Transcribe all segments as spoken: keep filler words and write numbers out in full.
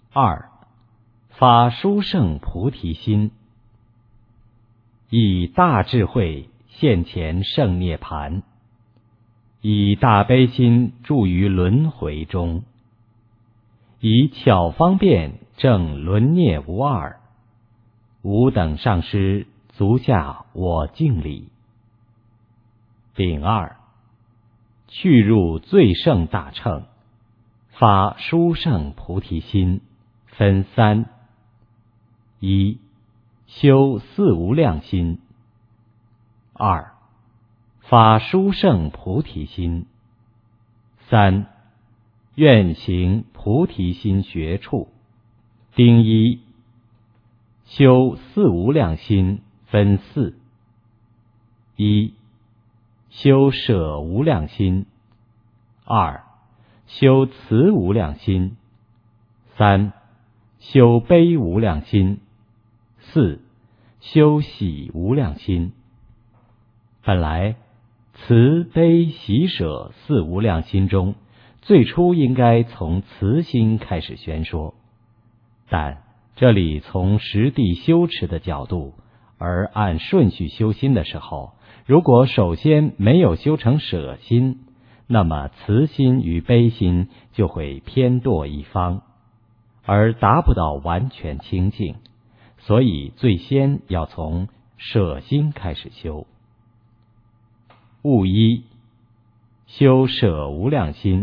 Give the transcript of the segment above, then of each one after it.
二、发殊胜菩提心，以大智慧现前圣涅盘，以大悲心住于轮回中，以巧方便证轮涅无二，吾等上师足下我敬礼。丙二、去入最胜大乘，发殊胜菩提心，分三：一、修四无量心；二、发殊胜菩提心；三、愿行菩提心学处。丁一、修四无量心分四：一、修舍无量心；二、修慈无量心；三、修悲无量心；四、修喜无量心。本来慈悲喜舍四无量心中，最初应该从慈心开始宣说，但这里从实地修持的角度，而按顺序修心的时候，如果首先没有修成舍心，那么慈心与悲心就会偏堕一方，而达不到完全清净，所以最先要从舍心开始修。物一、修舍无量心。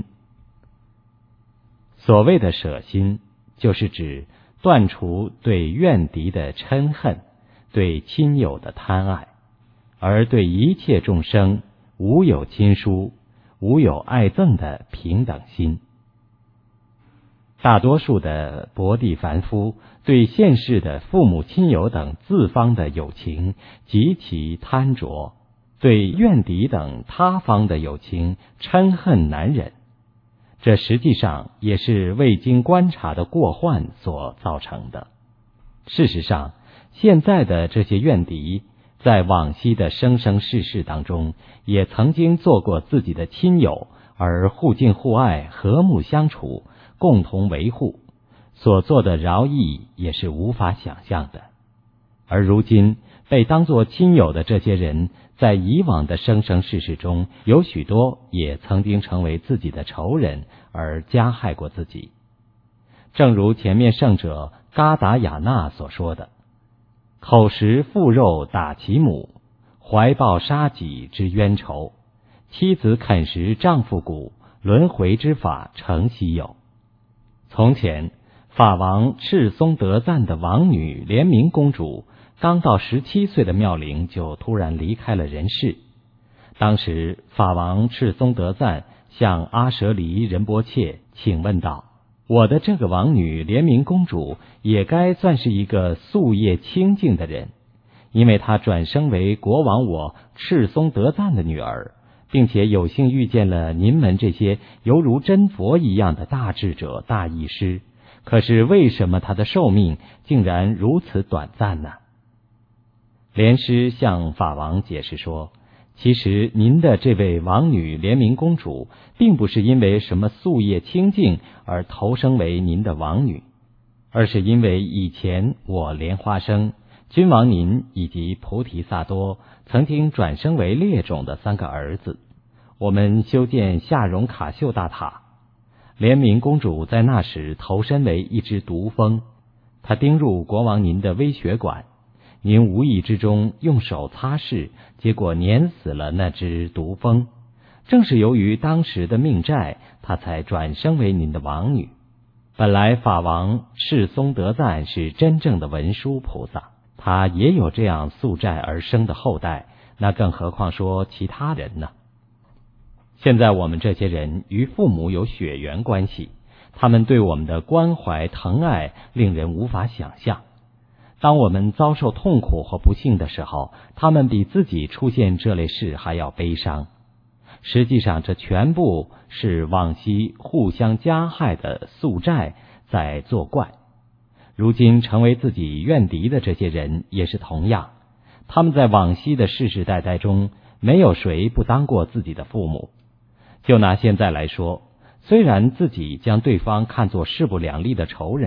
所谓的舍心，就是指断除对怨敌的嗔恨，对亲友的贪爱，而对一切众生无有亲疏，无有爱憎的平等心。大多数的薄地凡夫对现世的父母亲友等自方的友情极其贪着，对怨敌等他方的友情嗔恨难忍，这实际上也是未经观察的过患所造成的。事实上，现在的这些怨敌在往昔的生生世世当中，也曾经做过自己的亲友，而互敬互爱，和睦相处，共同维护，所做的饶益也是无法想象的。而如今被当作亲友的这些人，在以往的生生世世中，有许多也曾经成为自己的仇人，而加害过自己。正如前面圣者嘎达雅那所说的，口食腹肉打其母，怀抱杀己之冤仇，妻子啃食丈夫骨，轮回之法诚稀有。从前法王赤松德赞的王女莲明公主刚到十七岁的妙龄，就突然离开了人世。当时法王赤松德赞向阿舍离仁波切请问道，我的这个王女莲明公主也该算是一个夙业清净的人，因为她转生为国王我赤松德赞的女儿，并且有幸遇见了您们这些犹如真佛一样的大智者大义师，可是为什么她的寿命竟然如此短暂呢？莲师向法王解释说，其实您的这位王女莲明公主并不是因为什么夙业清净而投生为您的王女，而是因为以前我莲花生、君王您以及菩提萨多曾经转生为列种的三个儿子，我们修建夏荣卡秀大塔，莲明公主在那时投身为一只毒蜂，她叮入国王您的微血管，您无意之中用手擦拭，结果碾死了那只毒蜂。正是由于当时的命债，她才转生为您的王女。本来法王赤松德赞是真正的文殊菩萨，他也有这样宿债而生的后代，那更何况说其他人呢？现在我们这些人与父母有血缘关系，他们对我们的关怀疼爱令人无法想象。当我们遭受痛苦或不幸的时候，他们比自己出现这类事还要悲伤。实际上，这全部是往昔互相加害的宿债在作怪。如今成为自己怨敌的这些人也是同样，他们在往昔的世世代代中，没有谁不当过自己的父母。就拿现在来说，虽然自己将对方看作势不两立的仇人，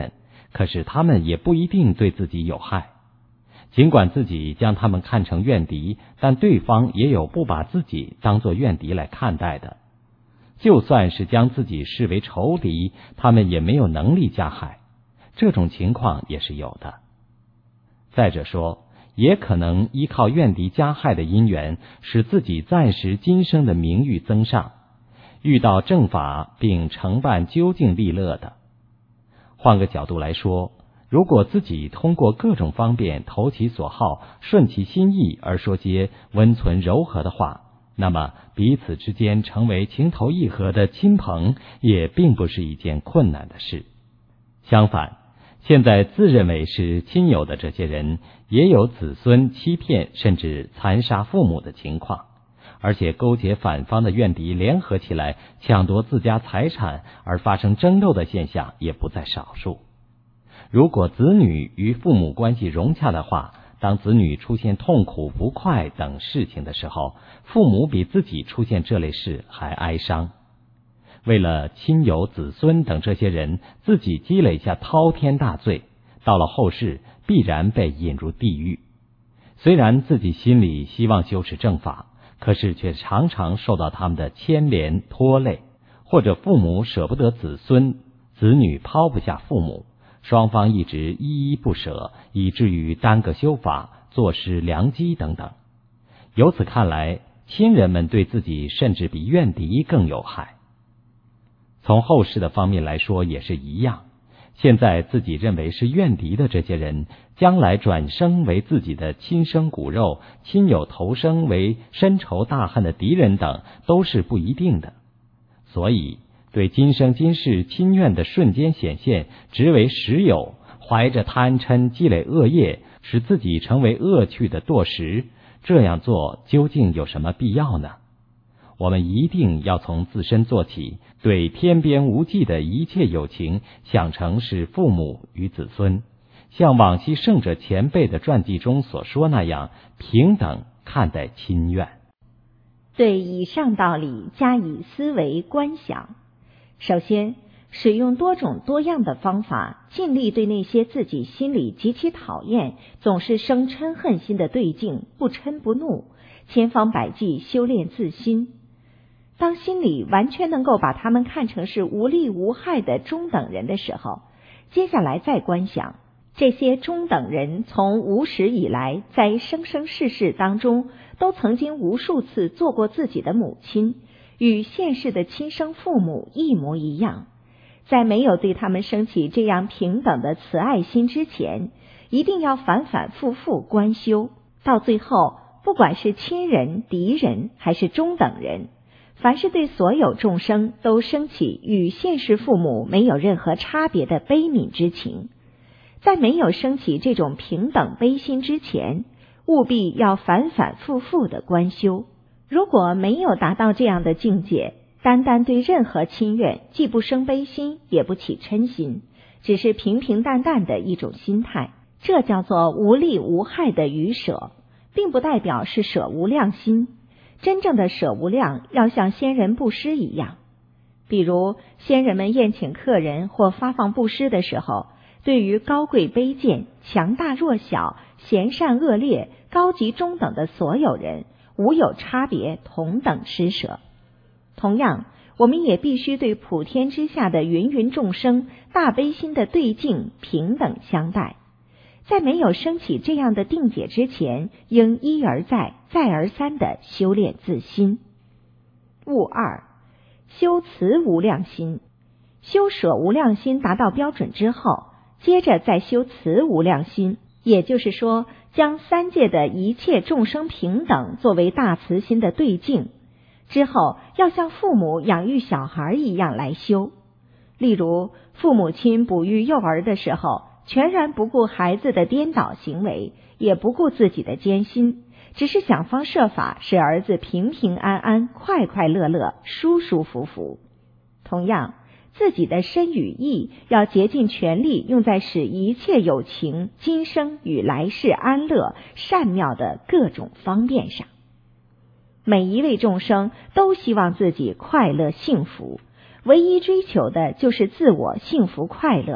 可是他们也不一定对自己有害。尽管自己将他们看成怨敌，但对方也有不把自己当作怨敌来看待的。就算是将自己视为仇敌，他们也没有能力加害，这种情况也是有的。再者说，也可能依靠怨敌加害的因缘，使自己暂时今生的名誉增上，遇到正法并承办究竟利乐的。换个角度来说，如果自己通过各种方便投其所好，顺其心意而说些温存柔和的话，那么彼此之间成为情投意合的亲朋，也并不是一件困难的事。相反，现在自认为是亲友的这些人，也有子孙欺骗甚至残杀父母的情况，而且勾结反方的怨敌联合起来抢夺自家财产而发生争斗的现象也不在少数。如果子女与父母关系融洽的话，当子女出现痛苦、不快等事情的时候，父母比自己出现这类事还哀伤。为了亲友、子孙等这些人，自己积累下滔天大罪，到了后世必然被引入地狱。虽然自己心里希望修持正法，可是却常常受到他们的牵连拖累，或者父母舍不得子孙，子女抛不下父母，双方一直依依不舍，以至于耽搁修法，坐失良机等等。由此看来，亲人们对自己甚至比怨敌更有害。从后世的方面来说也是一样，现在自己认为是怨敌的这些人，将来转生为自己的亲生骨肉，亲友投生为深仇大恨的敌人等，都是不一定的。所以对今生今世亲怨的瞬间显现，只为实有，怀着贪嗔积累恶业，使自己成为恶趣的堕食，这样做究竟有什么必要呢？我们一定要从自身做起，对天边无际的一切有情想成是父母与子孙，像往昔圣者前辈的传记中所说那样，平等看待亲怨。 对以上道理加以思维观想，首先使用多种多样的方法，尽力对那些自己心里极其讨厌，总是生嗔恨心的对境不嗔不怒，千方百计修炼自心。当心里完全能够把他们看成是无利无害的中等人的时候，接下来再观想，这些中等人从无始以来，在生生世世当中，都曾经无数次做过自己的母亲，与现世的亲生父母一模一样。在没有对他们升起这样平等的慈爱心之前，一定要反反复复观修，到最后，不管是亲人、敌人还是中等人，凡是对所有众生都升起与现世父母没有任何差别的悲悯之情。在没有升起这种平等悲心之前，务必要反反复复的观修。如果没有达到这样的境界，单单对任何亲怨既不生悲心，也不起嗔心，只是平平淡淡的一种心态，这叫做无利无害的愚舍，并不代表是舍无量心。真正的舍无量要像先人布施一样，比如先人们宴请客人或发放布施的时候，对于高贵卑贱、强大弱小、贤善恶劣、高级中等的所有人，无有差别，同等施舍。同样，我们也必须对普天之下的芸芸众生大悲心的对境平等相待。在没有升起这样的定解之前，应一而再、再而三的修炼自心。物二，修慈无量心。修舍无量心达到标准之后，接着再修慈无量心，也就是说，将三界的一切众生平等作为大慈心的对境。之后要像父母养育小孩一样来修。例如，父母亲哺育幼儿的时候，全然不顾孩子的颠倒行为，也不顾自己的艰辛，只是想方设法使儿子平平安安、快快乐乐、舒舒服服。同样，自己的身与意要竭尽全力用在使一切有情今生与来世安乐善妙的各种方便上。每一位众生都希望自己快乐幸福，唯一追求的就是自我幸福快乐，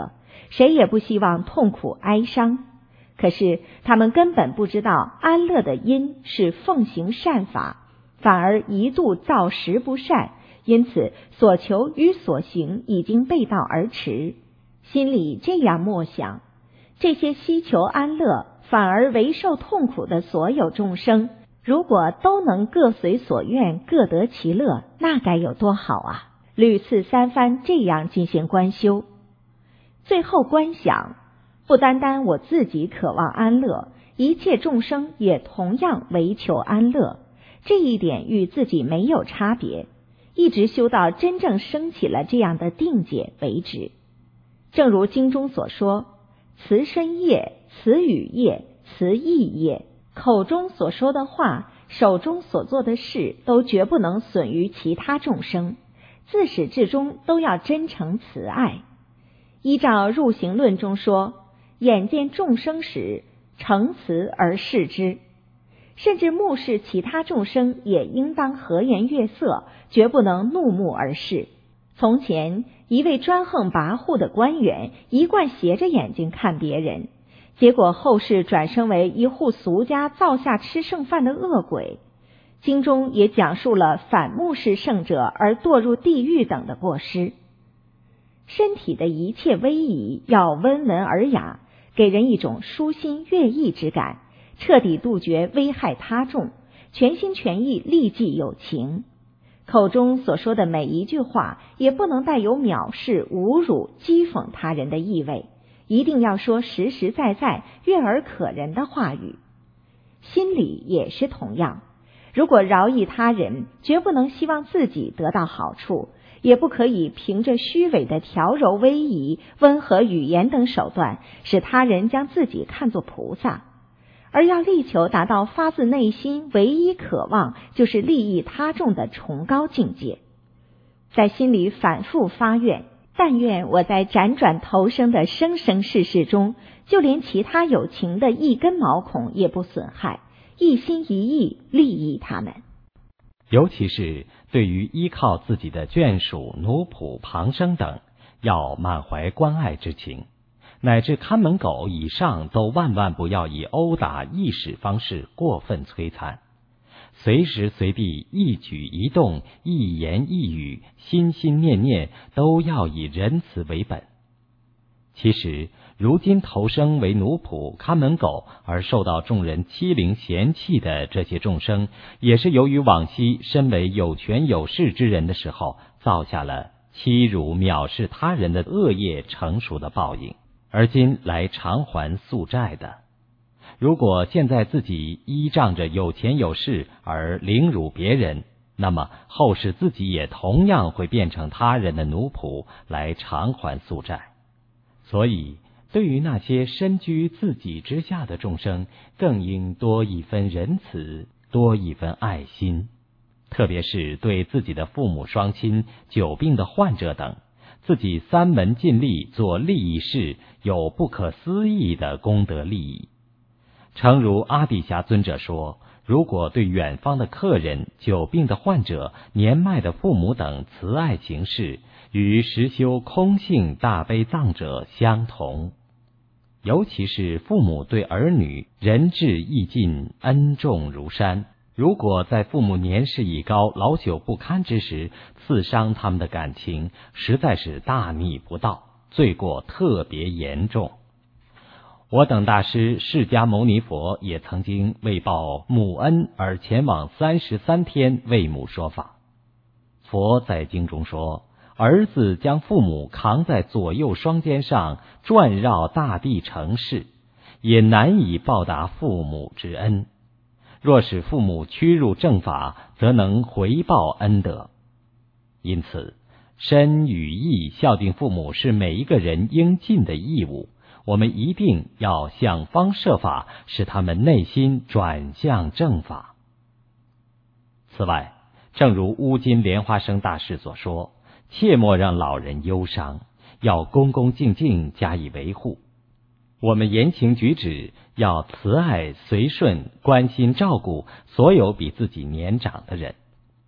谁也不希望痛苦哀伤。可是他们根本不知道安乐的因是奉行善法，反而一度造食不善，因此所求与所行已经背道而驰。心里这样默想，这些希求安乐反而为受痛苦的所有众生，如果都能各随所愿，各得其乐，那该有多好啊！屡次三番这样进行观修，最后观想，不单单我自己渴望安乐，一切众生也同样唯求安乐，这一点与自己没有差别，一直修到真正升起了这样的定解为止。正如经中所说，慈身业、慈语业、慈意业，口中所说的话，手中所做的事，都绝不能损于其他众生，自始至终都要真诚慈爱。依照入行论中说，眼见众生时，诚慈而视之，甚至目视其他众生也应当和颜悦色，绝不能怒目而视。从前一位专横跋扈的官员，一贯斜着眼睛看别人，结果后世转生为一户俗家灶下吃剩饭的恶鬼。经中也讲述了反目视圣者而堕入地狱等的过失。身体的一切威仪要温文尔雅，给人一种舒心悦意之感，彻底杜绝危害他众，全心全意利济有情。口中所说的每一句话也不能带有藐视、侮辱、讥讽他人的意味，一定要说实实在在、悦耳可人的话语。心里也是同样，如果饶益他人，绝不能希望自己得到好处，也不可以凭着虚伪的调柔威仪、温和语言等手段，使他人将自己看作菩萨，而要力求达到发自内心唯一渴望，就是利益他众的崇高境界。在心里反复发愿，但愿我在辗转投生的生生世世中，就连其他有情的一根毛孔也不损害，一心一意利益他们。 尤其是对于依靠自己的眷属、奴仆、旁生等，要满怀关爱之情，乃至看门狗以上都万万不要以殴打、意使方式过分摧残，随时随地一举一动、一言一语、心心念念都要以仁慈为本。其实如今投生为奴仆、看门狗而受到众人欺凌嫌弃的这些众生，也是由于往昔身为有权有势之人的时候，造下了欺辱藐视他人的恶业成熟的报应，而今来偿还宿债的。如果现在自己依仗着有钱有势而凌辱别人，那么后世自己也同样会变成他人的奴仆来偿还宿债。所以对于那些身居自己之下的众生，更应多一分仁慈，多一分爱心。特别是对自己的父母双亲、久病的患者等，自己三门尽力做利益事，有不可思议的功德利益。诚如阿底峡尊者说，如果对远方的客人、久病的患者、年迈的父母等慈爱行事，与实修空性大悲藏者相同。尤其是父母对儿女仁至义尽，恩重如山，如果在父母年事已高、老朽不堪之时刺伤他们的感情，实在是大逆不道，罪过特别严重。我等大师释迦牟尼佛也曾经为报母恩而前往三十三天为母说法。佛在经中说，儿子将父母扛在左右双肩上，转绕大地城市，也难以报答父母之恩。若使父母趋入正法，则能回报恩德。因此，身与意孝敬父母是每一个人应尽的义务。我们一定要想方设法，使他们内心转向正法。此外，正如乌金莲花生大师所说，切莫让老人忧伤，要恭恭敬敬加以维护。我们言行举止要慈爱随顺，关心照顾所有比自己年长的人。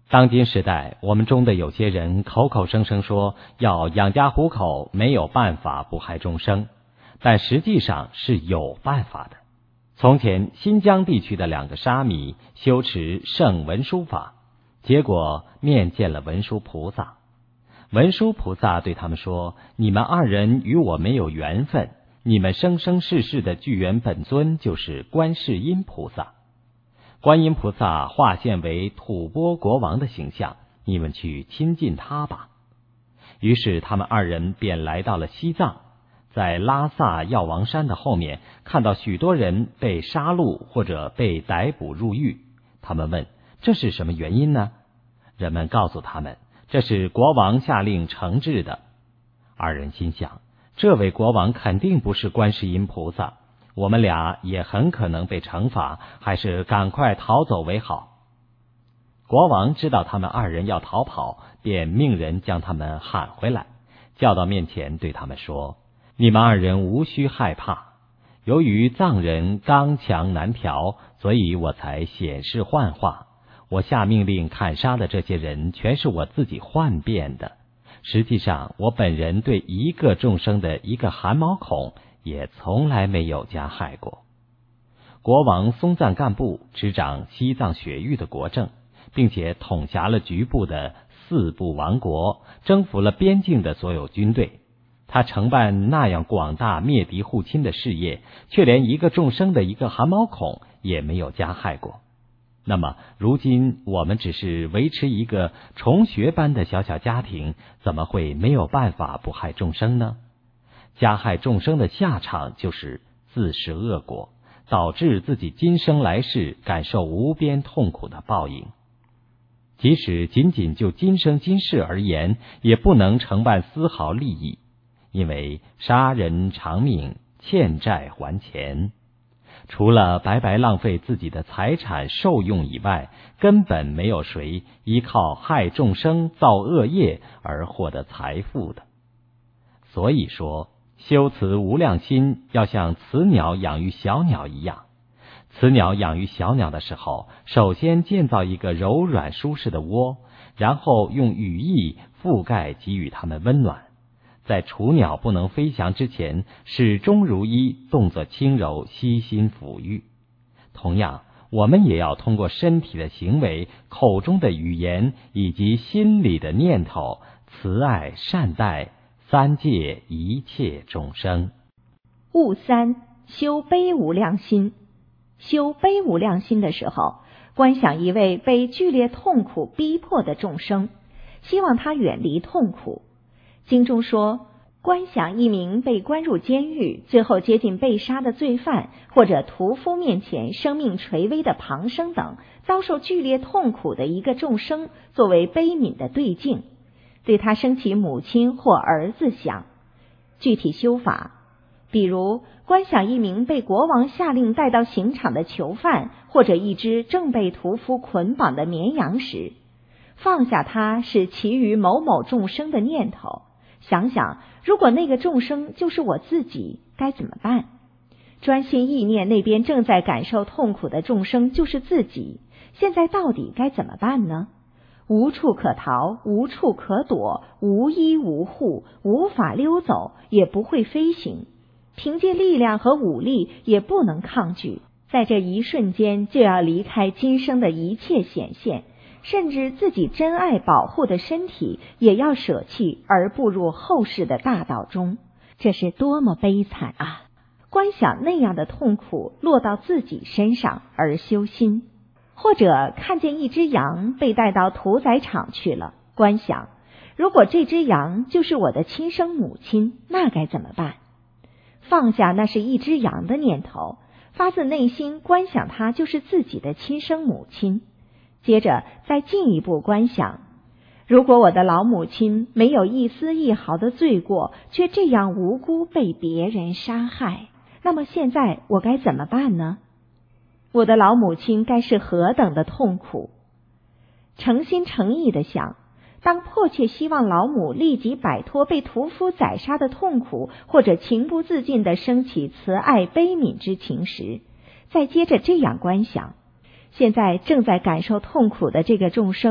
当今时代，我们中的有些人口口声声说要养家糊口，没有办法不害众生，但实际上是有办法的。从前新疆地区的两个沙弥修持圣文殊法，结果面见了文殊菩萨。文殊菩萨对他们说，你们二人与我没有缘分，你们生生世世的具缘本尊就是观世音菩萨。观音菩萨化现为吐蕃国王的形象，你们去亲近他吧。于是他们二人便来到了西藏，在拉萨药王山的后面看到许多人被杀戮或者被逮捕入狱。他们问，这是什么原因呢？人们告诉他们，这是国王下令惩治的。二人心想，这位国王肯定不是观世音菩萨，我们俩也很可能被惩罚，还是赶快逃走为好。国王知道他们二人要逃跑，便命人将他们喊回来，叫到面前对他们说，你们二人无需害怕，由于藏人刚强难调，所以我才显示幻化。我下命令砍杀的这些人全是我自己幻变的，实际上我本人对一个众生的一个汗毛孔也从来没有加害过。国王松赞干布执掌西藏雪域的国政，并且统辖了局部的四部王国，征服了边境的所有军队。他承办那样广大灭敌护侵的事业，却连一个众生的一个汗毛孔也没有加害过。那么如今我们只是维持一个虫穴般的小小家庭，怎么会没有办法不害众生呢？加害众生的下场就是自食恶果，导致自己今生来世感受无边痛苦的报应。即使仅仅就今生今世而言，也不能承办丝毫利益，因为杀人偿命，欠债还钱，除了白白浪费自己的财产受用以外，根本没有谁依靠害众生造恶业而获得财富的。所以说，修慈无量心要像雌鸟养育小鸟一样。雌鸟养育小鸟的时候，首先建造一个柔软舒适的窝，然后用羽翼覆盖，给予它们温暖。在雏鸟不能飞翔之前，始终如一，动作轻柔，悉心抚育。同样，我们也要通过身体的行为、口中的语言以及心里的念头，慈爱善待三界一切众生。 悟三，修悲无量心。修悲无量心的时候，观想一位被剧烈痛苦逼迫的众生，希望他远离痛苦。经中说，观想一名被关入监狱，最后接近被杀的罪犯，或者屠夫面前生命垂危的旁生等，遭受剧烈痛苦的一个众生，作为悲悯的对境，对他生起母亲或儿子想。具体修法，比如观想一名被国王下令带到刑场的囚犯，或者一只正被屠夫捆绑的绵羊时，放下他是其余某某众生的念头，想想如果那个众生就是我自己，该怎么办？专心意念那边正在感受痛苦的众生就是自己，现在到底该怎么办呢？无处可逃，无处可躲，无依无护，无法溜走，也不会飞行，凭借力量和武力也不能抗拒，在这一瞬间就要离开今生的一切显现，甚至自己珍爱保护的身体也要舍弃，而步入后世的大道中。这是多么悲惨啊！观想那样的痛苦落到自己身上而修心。或者看见一只羊被带到屠宰场去了，观想如果这只羊就是我的亲生母亲，那该怎么办？放下那是一只羊的念头，发自内心观想它就是自己的亲生母亲。接着再进一步观想，如果我的老母亲没有一丝一毫的罪过，却这样无辜被别人杀害，那么现在我该怎么办呢？我的老母亲该是何等的痛苦！诚心诚意地想，当迫切希望老母立即摆脱被屠夫宰杀的痛苦，或者情不自禁地升起慈爱悲悯之情时，再接着这样观想，现在正在感受痛苦的这个众生，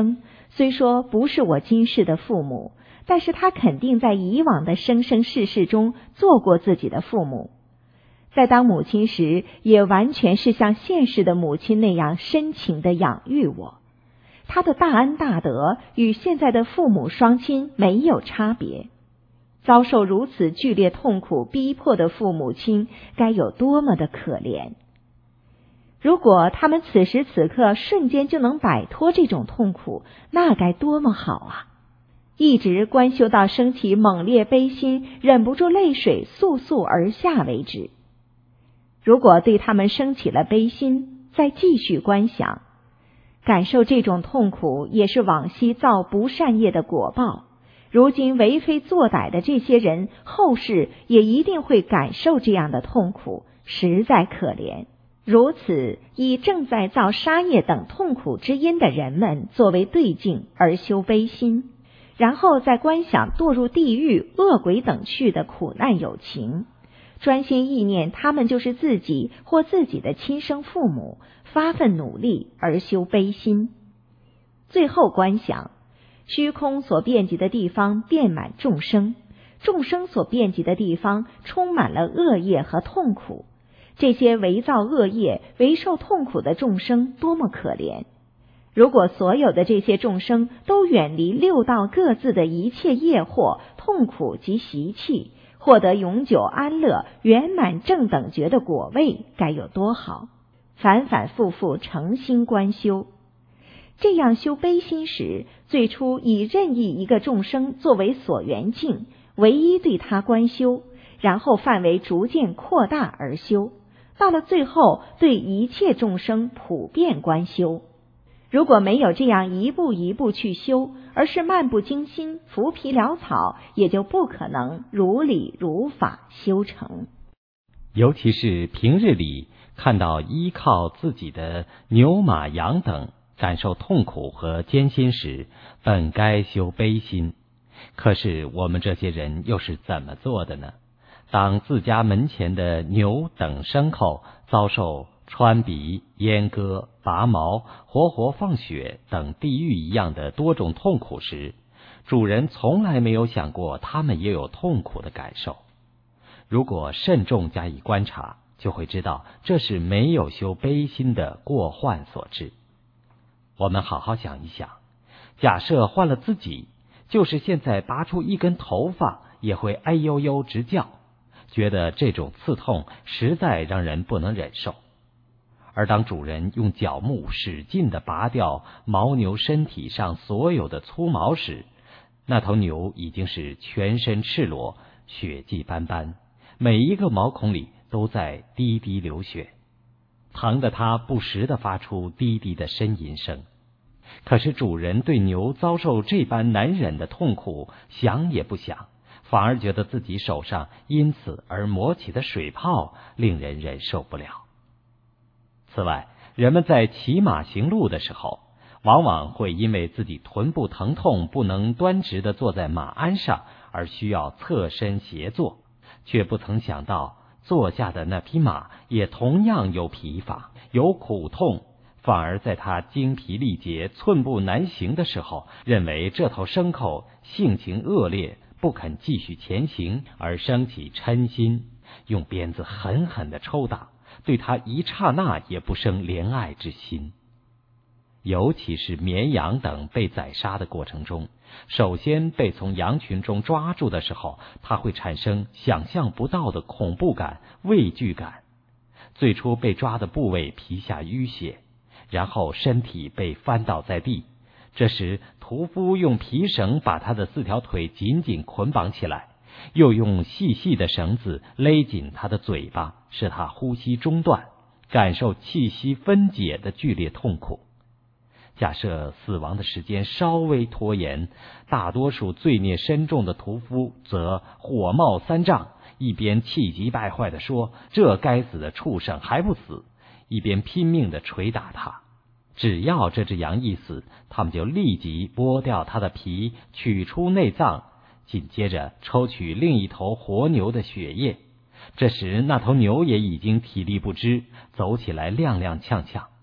虽说不是我今世的父母，但是他肯定在以往的生生世世中做过自己的父母，在当母亲时也完全是像现世的母亲那样深情地养育我。他的大恩大德与现在的父母双亲没有差别。遭受如此剧烈痛苦逼迫的父母亲该有多么的可怜！如果他们此时此刻瞬间就能摆脱这种痛苦，那该多么好啊！一直观修到升起猛烈悲心，忍不住泪水簌簌而下为止。如果对他们升起了悲心，再继续观想，感受这种痛苦也是往昔造不善业的果报。如今为非作歹的这些人，后世也一定会感受这样的痛苦，实在可怜。如此以正在造杀业等痛苦之因的人们作为对境而修悲心，然后再观想堕入地狱、恶鬼等去的苦难有情，专心意念他们就是自己或自己的亲生父母，发奋努力而修悲心。最后观想虚空所遍及的地方遍满众生，众生所遍及的地方充满了恶业和痛苦。这些为造恶业、为受痛苦的众生多么可怜！如果所有的这些众生都远离六道各自的一切业祸、痛苦及习气，获得永久安乐、圆满正等觉的果位，该有多好！反反复复诚心观修。这样修悲心时，最初以任意一个众生作为所缘境，唯一对他观修，然后范围逐渐扩大而修，到了最后对一切众生普遍观修。如果没有这样一步一步去修，而是漫不经心、浮皮潦草，也就不可能如理如法修成。 尤其是平日里看到依靠自己的牛马羊等感受痛苦和艰辛时，本该修悲心。可是我们这些人又是怎么做的呢？当自家门前的牛等牲口遭受穿鼻、阉割、拔毛、活活放血等地狱一样的多种痛苦时，主人从来没有想过他们也有痛苦的感受。如果慎重加以观察，就会知道这是没有修悲心的过患所致。我们好好想一想，假设换了自己，就是现在拔出一根头发也会哎呦呦直叫，觉得这种刺痛实在让人不能忍受。而当主人用角木使劲地拔掉牦牛身体上所有的粗毛时，那头牛已经是全身赤裸，血迹斑斑，每一个毛孔里都在滴滴流血，疼得它不时地发出滴滴的呻吟声。可是主人对牛遭受这般难忍的痛苦想也不想，反而觉得自己手上因此而磨起的水泡令人忍受不了。此外，人们在骑马行路的时候，往往会因为自己臀部疼痛不能端直地坐在马鞍上，而需要侧身斜坐，却不曾想到坐下的那匹马也同样有疲乏，有苦痛，反而在他精疲力竭、寸步难行的时候，认为这头牲口性情恶劣，不肯继续前行，而生起嗔心，用鞭子狠狠地抽打，对他一刹那也不生怜爱之心。尤其是绵羊等被宰杀的过程中，首先被从羊群中抓住的时候，他会产生想象不到的恐怖感、畏惧感。最初被抓的部位皮下淤血，然后身体被翻倒在地，这时屠夫用皮绳把他的四条腿紧紧捆绑起来，又用细细的绳子勒紧他的嘴巴，使他呼吸中断，感受气息分解的剧烈痛苦。假设死亡的时间稍微拖延，大多数罪孽深重的屠夫则火冒三丈，一边气急败坏地说这该死的畜生还不死，一边拼命地捶打他。只要这只羊一死，他们就立即剥掉它的皮，取出内脏，紧接着抽取另一头活牛的血液。这时那头牛也已经体力不支，走起来踉踉跄跄。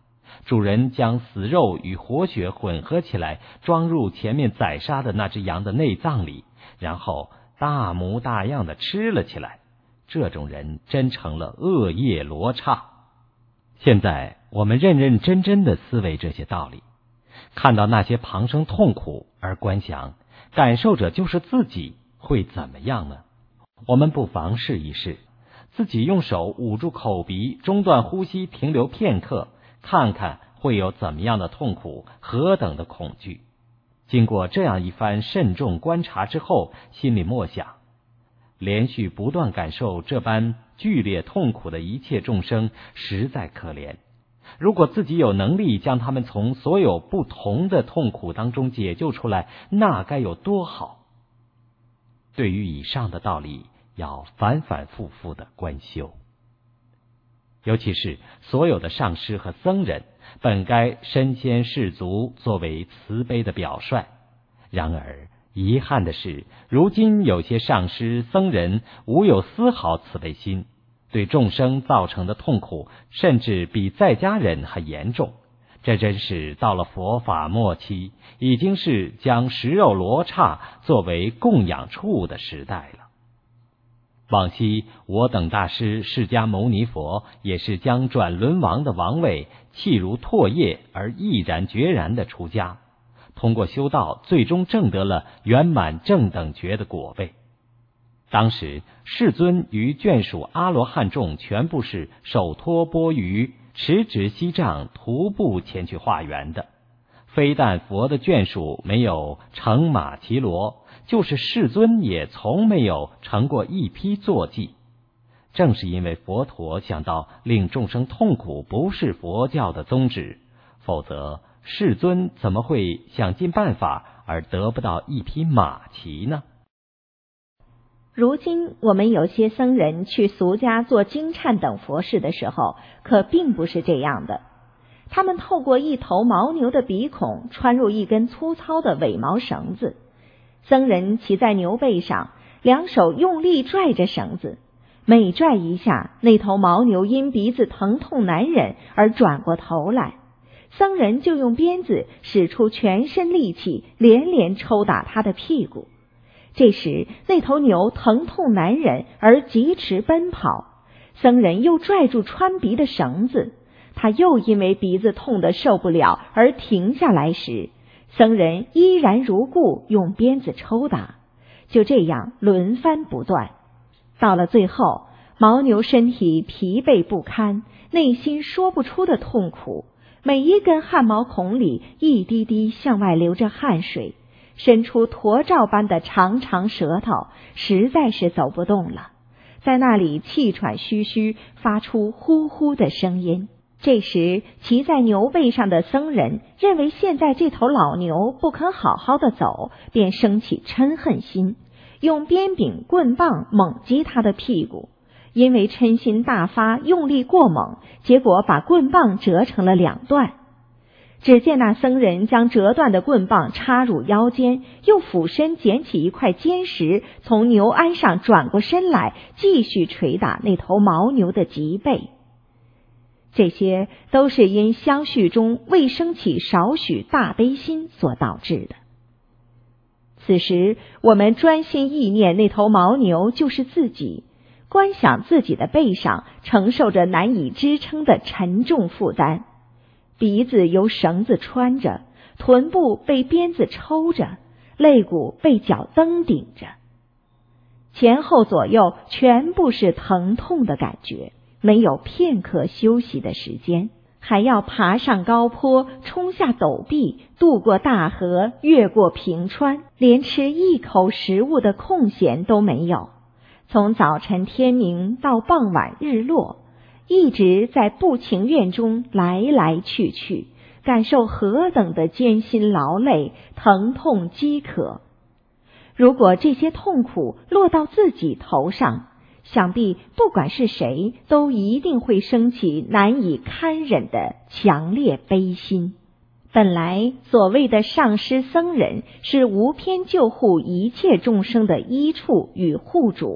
主人将死肉与活血混合起来，装入前面宰杀的那只羊的内脏里，然后大模大样的吃了起来。这种人真成了恶业罗刹。现在我们认认真真的思维这些道理，看到那些旁生痛苦而观想，感受者就是自己，会怎么样呢？我们不妨试一试，自己用手捂住口鼻，中断呼吸，停留片刻，看看会有怎么样的痛苦，何等的恐惧。经过这样一番慎重观察之后，心里默想，连续不断感受这般剧烈痛苦的一切众生实在可怜，如果自己有能力将他们从所有不同的痛苦当中解救出来，那该有多好。对于以上的道理，要反反复复的观修。尤其是所有的上师和僧人，本该身先士卒，作为慈悲的表率。然而遗憾的是，如今有些上师僧人无有丝毫慈悲心，对众生造成的痛苦甚至比在家人还严重。这真是到了佛法末期，已经是将食肉罗刹作为供养处的时代了。往昔我等大师释迦牟尼佛也是将转轮王的王位弃如唾液而毅然决然的出家，通过修道最终证得了圆满正等觉的果位。当时世尊与眷属阿罗汉众全部是手托钵盂，持执锡杖，徒步前去化缘的。非但佛的眷属没有乘马骑骡，就是世尊也从没有乘过一匹坐骑。正是因为佛陀想到令众生痛苦不是佛教的宗旨，否则世尊怎么会想尽办法而得不到一匹马骑呢？ 如今我们有些僧人去俗家做经忏等佛事的时候，可并不是这样的。他们透过一头牦牛的鼻孔穿入一根粗糙的尾毛绳子，僧人骑在牛背上，两手用力拽着绳子，每拽一下，那头牦牛因鼻子疼痛难忍而转过头来，僧人就用鞭子使出全身力气，连连抽打他的屁股。这时那头牛疼痛难忍而疾驰奔跑，僧人又拽住穿鼻的绳子，他又因为鼻子痛得受不了而停下来时，僧人依然如故用鞭子抽打，就这样轮番不断。到了最后，牦牛身体疲惫不堪，内心说不出的痛苦，每一根汗毛孔里一滴滴向外流着汗水，伸出驼罩般的长长舌头，实在是走不动了，在那里气喘吁吁，发出呼呼的声音。这时骑在牛背上的僧人认为现在这头老牛不肯好好的走，便生起嗔恨心，用鞭柄棍棒猛击他的屁股，因为嗔心大发，用力过猛，结果把棍棒折成了两段。只见那僧人将折断的棍棒插入腰间，又俯身捡起一块坚石，从牛鞍上转过身来，继续捶打那头牦牛的脊背。这些都是因相续中未升起少许大悲心所导致的。此时我们专心意念那头牦牛就是自己，观想自己的背上承受着难以支撑的沉重负担，鼻子由绳子穿着，臀部被鞭子抽着，肋骨被脚蹬顶着，前后左右全部是疼痛的感觉，没有片刻休息的时间，还要爬上高坡，冲下陡壁，渡过大河，越过平川，连吃一口食物的空闲都没有。从早晨天明到傍晚日落，一直在不情愿中来来去去，感受何等的艰辛劳累，疼痛饥渴。如果这些痛苦落到自己头上，想必不管是谁，都一定会升起难以堪忍的强烈悲心。本来所谓的上师僧人是无偏救护一切众生的依处与护主，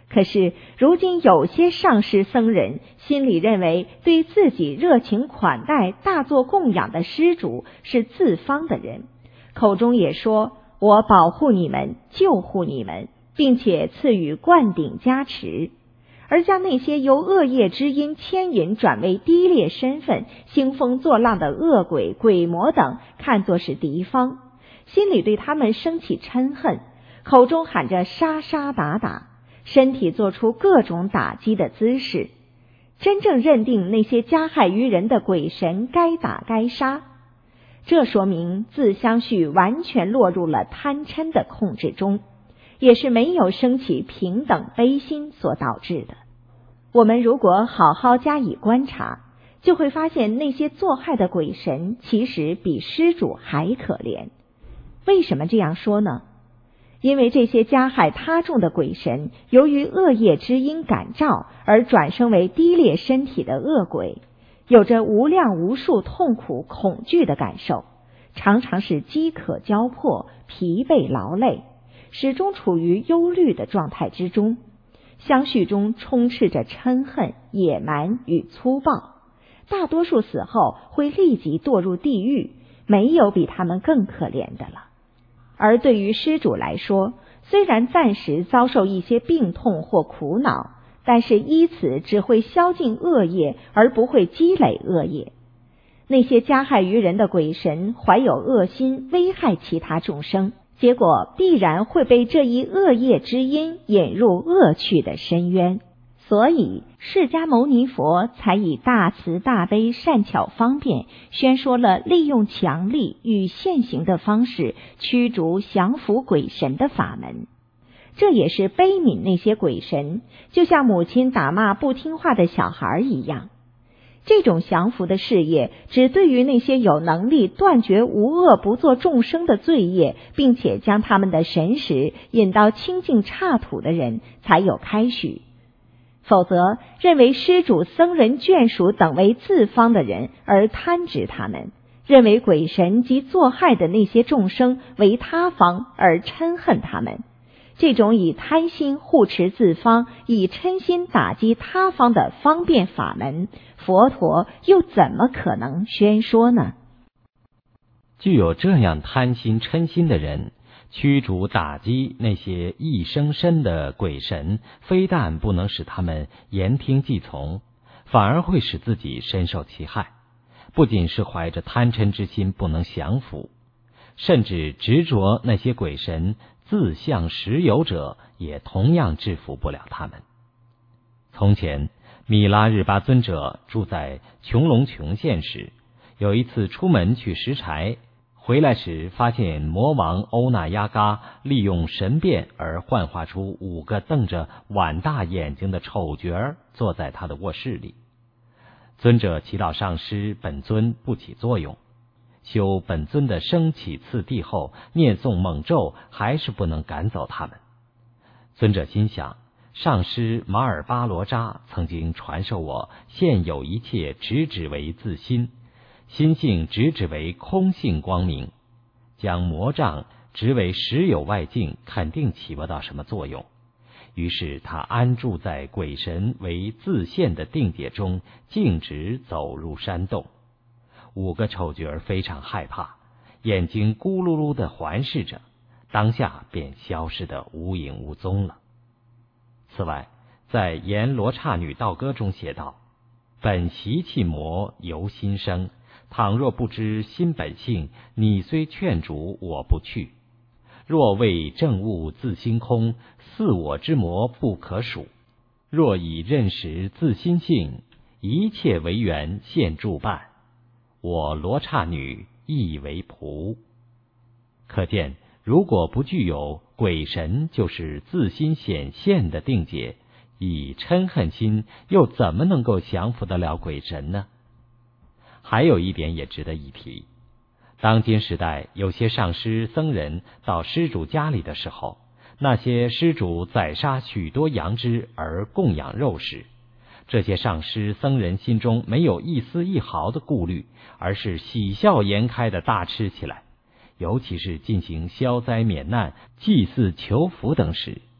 可是如今有些上师僧人心里认为对自己热情款待、大做供养的施主是自方的人，口中也说我保护你们、救护你们，并且赐予灌顶加持，而将那些由恶业之因牵引转为低劣身份、兴风作浪的恶鬼、鬼魔等看作是敌方，心里对他们生起嗔恨，口中喊着杀杀打打，身体做出各种打击的姿势，真正认定那些加害于人的鬼神该打该杀。这说明自相续完全落入了贪嗔的控制中，也是没有升起平等悲心所导致的。我们如果好好加以观察，就会发现那些作害的鬼神其实比施主还可怜。为什么这样说呢？因为这些加害他众的鬼神，由于恶业之因感召而转生为低劣身体的恶鬼，有着无量无数痛苦恐惧的感受，常常是饥渴交迫、疲惫劳累，始终处于忧虑的状态之中，相续中充斥着嗔恨、野蛮与粗暴，大多数死后会立即堕入地狱，没有比他们更可怜的了。而对于施主来说，虽然暂时遭受一些病痛或苦恼，但是依此只会消尽恶业，而不会积累恶业。那些加害于人的鬼神怀有恶心，危害其他众生，结果必然会被这一恶业之因引入恶趣的深渊。所以释迦牟尼佛才以大慈大悲、善巧方便，宣说了利用强力与现行的方式驱逐降服鬼神的法门。这也是悲悯那些鬼神，就像母亲打骂不听话的小孩一样。这种降服的事业，只对于那些有能力断绝无恶不作众生的罪业，并且将他们的神识引到清净刹土的人才有开许。否则，认为施主、僧人、眷属等为自方的人而贪执他们，认为鬼神及作害的那些众生为他方而嗔恨他们，这种以贪心护持自方、以嗔心打击他方的方便法门，佛陀又怎么可能宣说呢？ 具有这样贪心嗔心的人，驱逐打击那些一生身的鬼神，非但不能使他们言听计从，反而会使自己深受其害。不仅是怀着贪嗔之心不能降服，甚至执着那些鬼神自相实有者，也同样制服不了他们。从前米拉日巴尊者住在穹隆琼县时，有一次出门去拾柴，回来时发现魔王欧那亚嘎利用神变而幻化出五个瞪着碗大眼睛的丑角儿坐在他的卧室里。尊者祈祷上师本尊不起作用，修本尊的升起次第后，念诵猛咒还是不能赶走他们。尊者心想，上师马尔巴罗扎曾经传授我现有一切直指为自心，心性直指为空性光明，将魔障直为实有外境，肯定起不到什么作用。于是他安住在鬼神为自现的定界中，径直走入山洞。五个丑角儿非常害怕，眼睛咕噜噜地环视着，当下便消失得无影无踪了。此外，在《阎罗刹女道歌》中写道：本习气魔由心生，倘若不知心本性，你虽劝逐我不去。若为正悟自心空，似我之魔不可数。若以认识自心性，一切为缘现诸伴。我罗刹女亦为仆。可见，如果不具有鬼神就是自心显现的定解，以嗔恨心又怎么能够降服得了鬼神呢？还有一点也值得一提，当今时代有些上师僧人到施主家里的时候，那些施主宰杀许多羊只而供养肉食，这些上师僧人心中没有一丝一毫的顾虑，而是喜笑颜开的大吃起来。尤其是进行消灾免难、祭祀求福等时，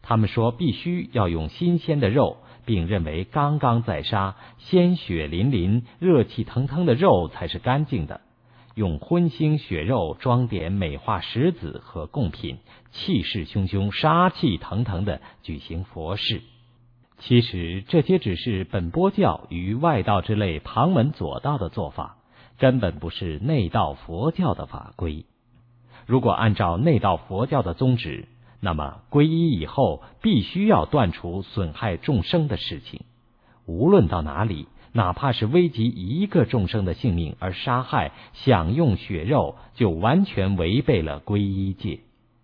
他们说必须要用新鲜的肉，并认为刚刚宰杀、鲜血淋淋、热气腾腾的肉才是干净的，用荤腥血肉装点美化石子和贡品，气势汹汹、杀气腾腾地举行佛事。其实这些只是本钵教与外道之类旁门左道的做法，根本不是内道佛教的法规。如果按照内道佛教的宗旨，那么皈依以后必须要断除损害众生的事情，无论到哪里，哪怕是危及一个众生的性命而杀害、享用血肉，就完全违背了皈依戒。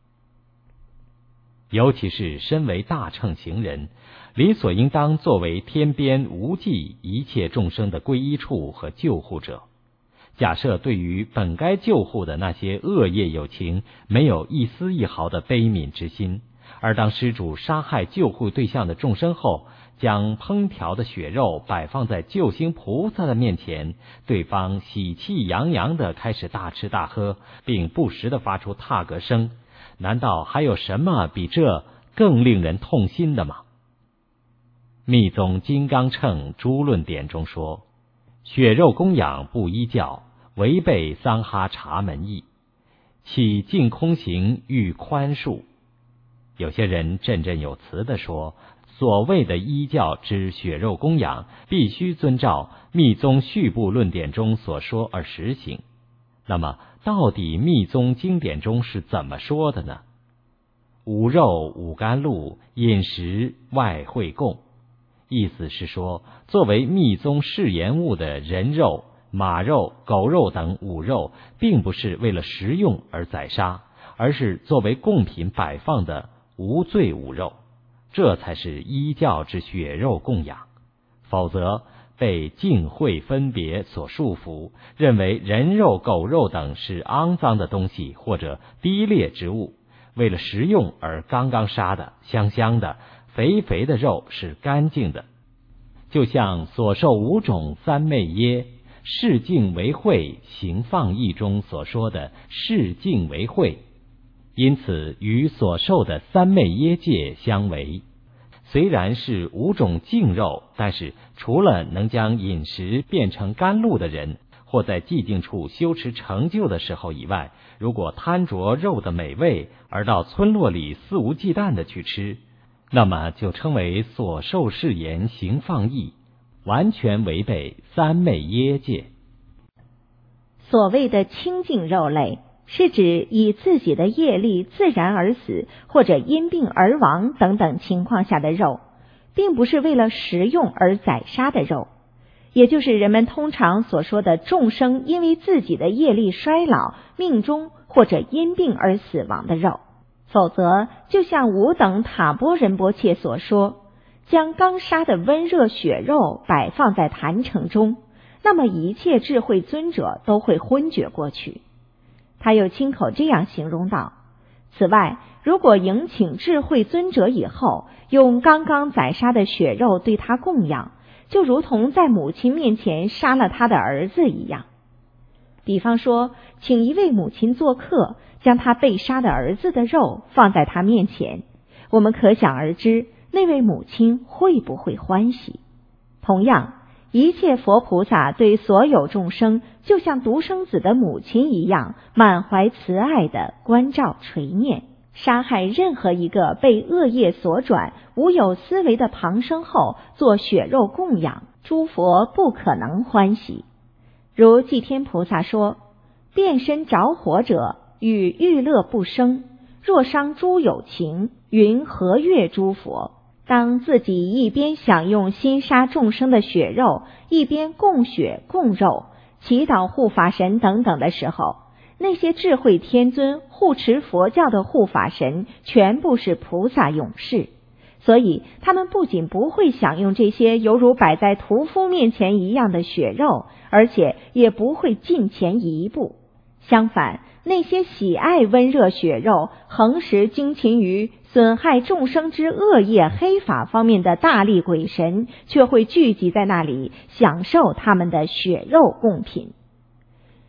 尤其是身为大乘行人，理所应当作为天边无际一切众生的皈依处和救护者。假设对于本该救护的那些恶业有情没有一丝一毫的悲悯之心，而当施主杀害救护对象的众生后，将烹调的血肉摆放在救星菩萨的面前，对方喜气洋洋地开始大吃大喝，并不时地发出踏嗝声，难道还有什么比这更令人痛心的吗？密宗金刚乘诸论典中说，血肉供养不依教，违背桑哈茶门义，起净空行欲宽恕。有些人振振有词地说，所谓的依教之血肉供养，必须遵照密宗续部论典中所说而实行。那么到底密宗经典中是怎么说的呢？五肉五甘露，饮食外会供。意思是说，作为密宗誓言物的人肉、马肉、狗肉等五肉，并不是为了食用而宰杀，而是作为贡品摆放的无罪五肉，这才是依教之血肉供养。否则被净秽分别所束缚，认为人肉、狗肉等是肮脏的东西或者低劣之物，为了食用而刚刚杀的、香香的、肥肥的肉是干净的。就像所受五种三昧耶，视净为慧，行放逸中所说的视净为慧，因此与所受的三昧耶戒相违。虽然是五种净肉，但是除了能将饮食变成甘露的人，或在寂静处修持成就的时候以外，如果贪着肉的美味，而到村落里肆无忌惮的去吃，那么就称为所受誓言行放逸，完全违背三昧耶戒。 所谓的清净肉类，是指以自己的业力自然而死，或者因病而亡等等情况下的肉，并不是为了食用而宰杀的肉，也就是人们通常所说的众生因为自己的业力衰老、命终或者因病而死亡的肉。否则，就像吾等塔波仁波切所说，将刚杀的温热血肉摆放在坛城中，那么一切智慧尊者都会昏厥过去。他又亲口这样形容道，此外，如果迎请智慧尊者以后，用刚刚宰杀的血肉对他供养，就如同在母亲面前杀了他的儿子一样。比方说，请一位母亲做客，将他被杀的儿子的肉放在他面前，我们可想而知，那位母亲会不会欢喜？同样，一切佛菩萨对所有众生，就像独生子的母亲一样，满怀慈爱的关照垂念。杀害任何一个被恶业所转、无有思维的旁生后，做血肉供养，诸佛不可能欢喜。如济天菩萨说，遍身着火者，与欲乐不生，若伤诸有情，云何悦诸佛？当自己一边享用心杀众生的血肉，一边供血供肉，祈祷护法神等等的时候，那些智慧天尊护持佛教的护法神全部是菩萨勇士，所以他们不仅不会享用这些犹如摆在屠夫面前一样的血肉，而且也不会近前一步。相反，那些喜爱温热血肉、恒时精勤于损害众生之恶业黑法方面的大力鬼神，却会聚集在那里享受他们的血肉供品。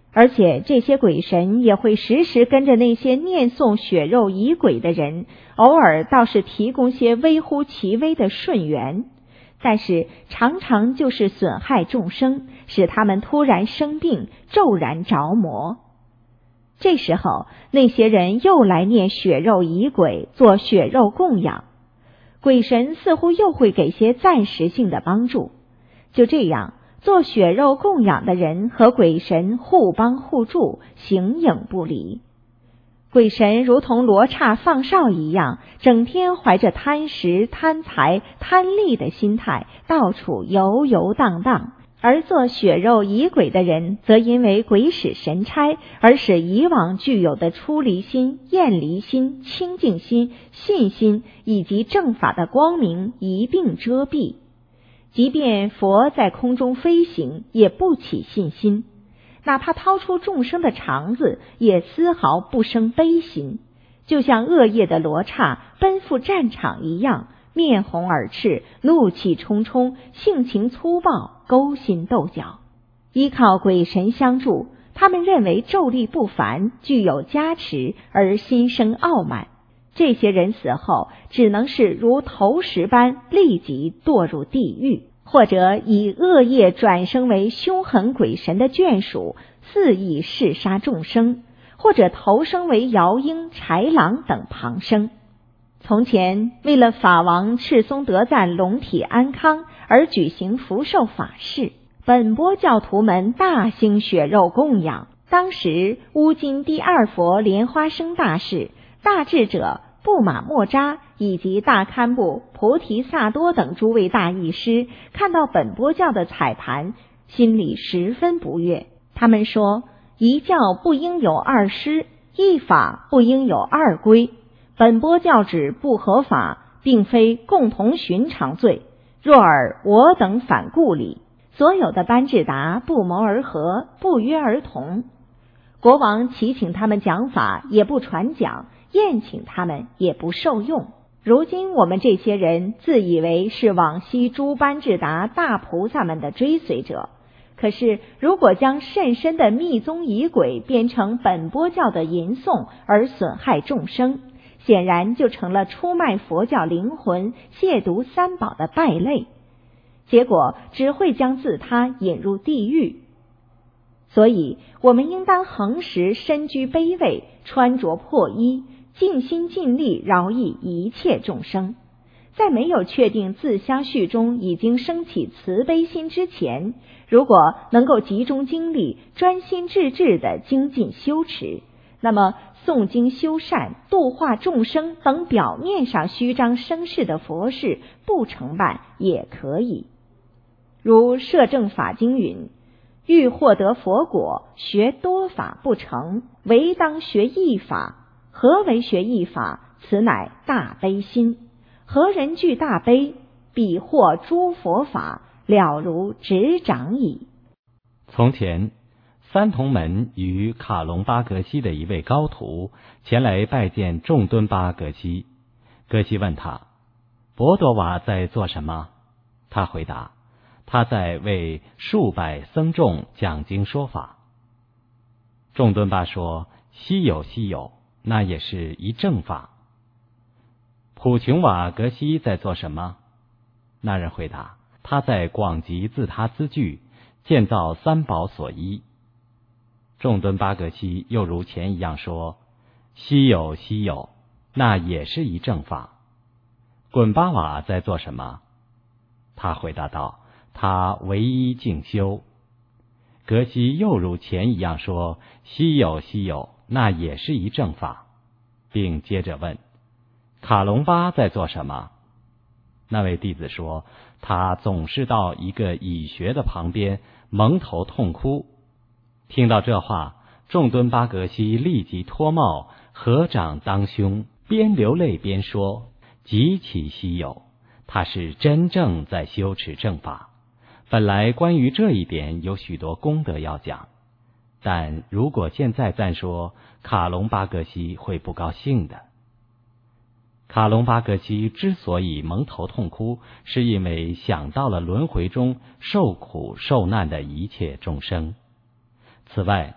而且这些鬼神也会时时跟着那些念诵血肉仪轨的人，偶尔倒是提供些微乎其微的顺缘，但是常常就是损害众生，使他们突然生病，骤然着魔。这时候那些人又来念血肉仪轨，做血肉供养，鬼神似乎又会给些暂时性的帮助。就这样，做血肉供养的人和鬼神互帮互助，形影不离。鬼神如同罗刹放哨一样，整天怀着贪食、贪财、贪利的心态，到处游游荡荡。而做血肉仪轨的人，则因为鬼使神差，而使以往具有的出离心、厌离心、清净心、信心以及正法的光明一并遮蔽。即便佛在空中飞行，也不起信心，哪怕掏出众生的肠子，也丝毫不生悲心，就像恶业的罗刹奔赴战场一样，面红耳赤，怒气冲冲，性情粗暴，勾心斗角。依靠鬼神相助，他们认为咒力不凡，具有加持，而心生傲慢。这些人死后只能是如投石般立即堕入地狱，或者以恶业转生为凶狠鬼神的眷属，肆意弑杀众生，或者投生为姚鹰、豺狼等旁生。从前为了法王赤松德赞龙体安康而举行福寿法事，本波教徒们大兴血肉供养。当时乌金第二佛莲花生大士、大智者布玛莫扎以及大堪布菩提萨多等诸位大义师看到本波教的彩盘，心里十分不悦。他们说，一教不应有二师，一法不应有二规，本波教旨不合法，并非共同寻常罪，若尔我等反故里，所有的班智达不谋而合，不约而同。国王祈请他们讲法，也不传讲，宴请他们也不受用。如今我们这些人自以为是往昔诸班智达大菩萨们的追随者，可是如果将甚深的密宗仪轨变成本波教的吟诵而损害众生，显然就成了出卖佛教灵魂、亵渎三宝的败类，结果只会将自他引入地狱。所以我们应当恒时身居卑位，穿着破衣，尽心尽力饶益一切众生。在没有确定自相续中已经升起慈悲心之前，如果能够集中精力，专心致志地精进修持，那么诵经修善、度化众生等表面上虚张声势的佛事不成办也可以。如摄正法经云，欲获得佛果，学多法不成，唯当学一法。何为学一法？此乃大悲心。何人具大悲？彼获诸佛法，了如指掌矣。 从前三同门与卡隆巴格西的一位高徒前来拜见仲敦巴格西。格西问他，博多瓦在做什么？他回答，他在为数百僧众讲经说法。仲敦巴说，稀有稀有，那也是一正法。普琼瓦格西在做什么？那人回答，他在广集自他资具，建造三宝所依。仲敦巴格西又如前一样说，稀有稀有，那也是一正法。滚巴瓦在做什么？他回答道，他唯一静修。格西又如前一样说，稀有稀有，那也是一正法，并接着问，卡隆巴在做什么？那位弟子说，他总是到一个蚁穴的旁边蒙头痛哭。听到这话，仲敦巴格西立即脱帽，合掌当胸，边流泪边说，极其稀有，他是真正在修持正法。本来关于这一点有许多功德要讲，但如果现在暂说，卡隆巴格西会不高兴的。卡隆巴格西之所以蒙头痛哭，是因为想到了轮回中受苦受难的一切众生。此外，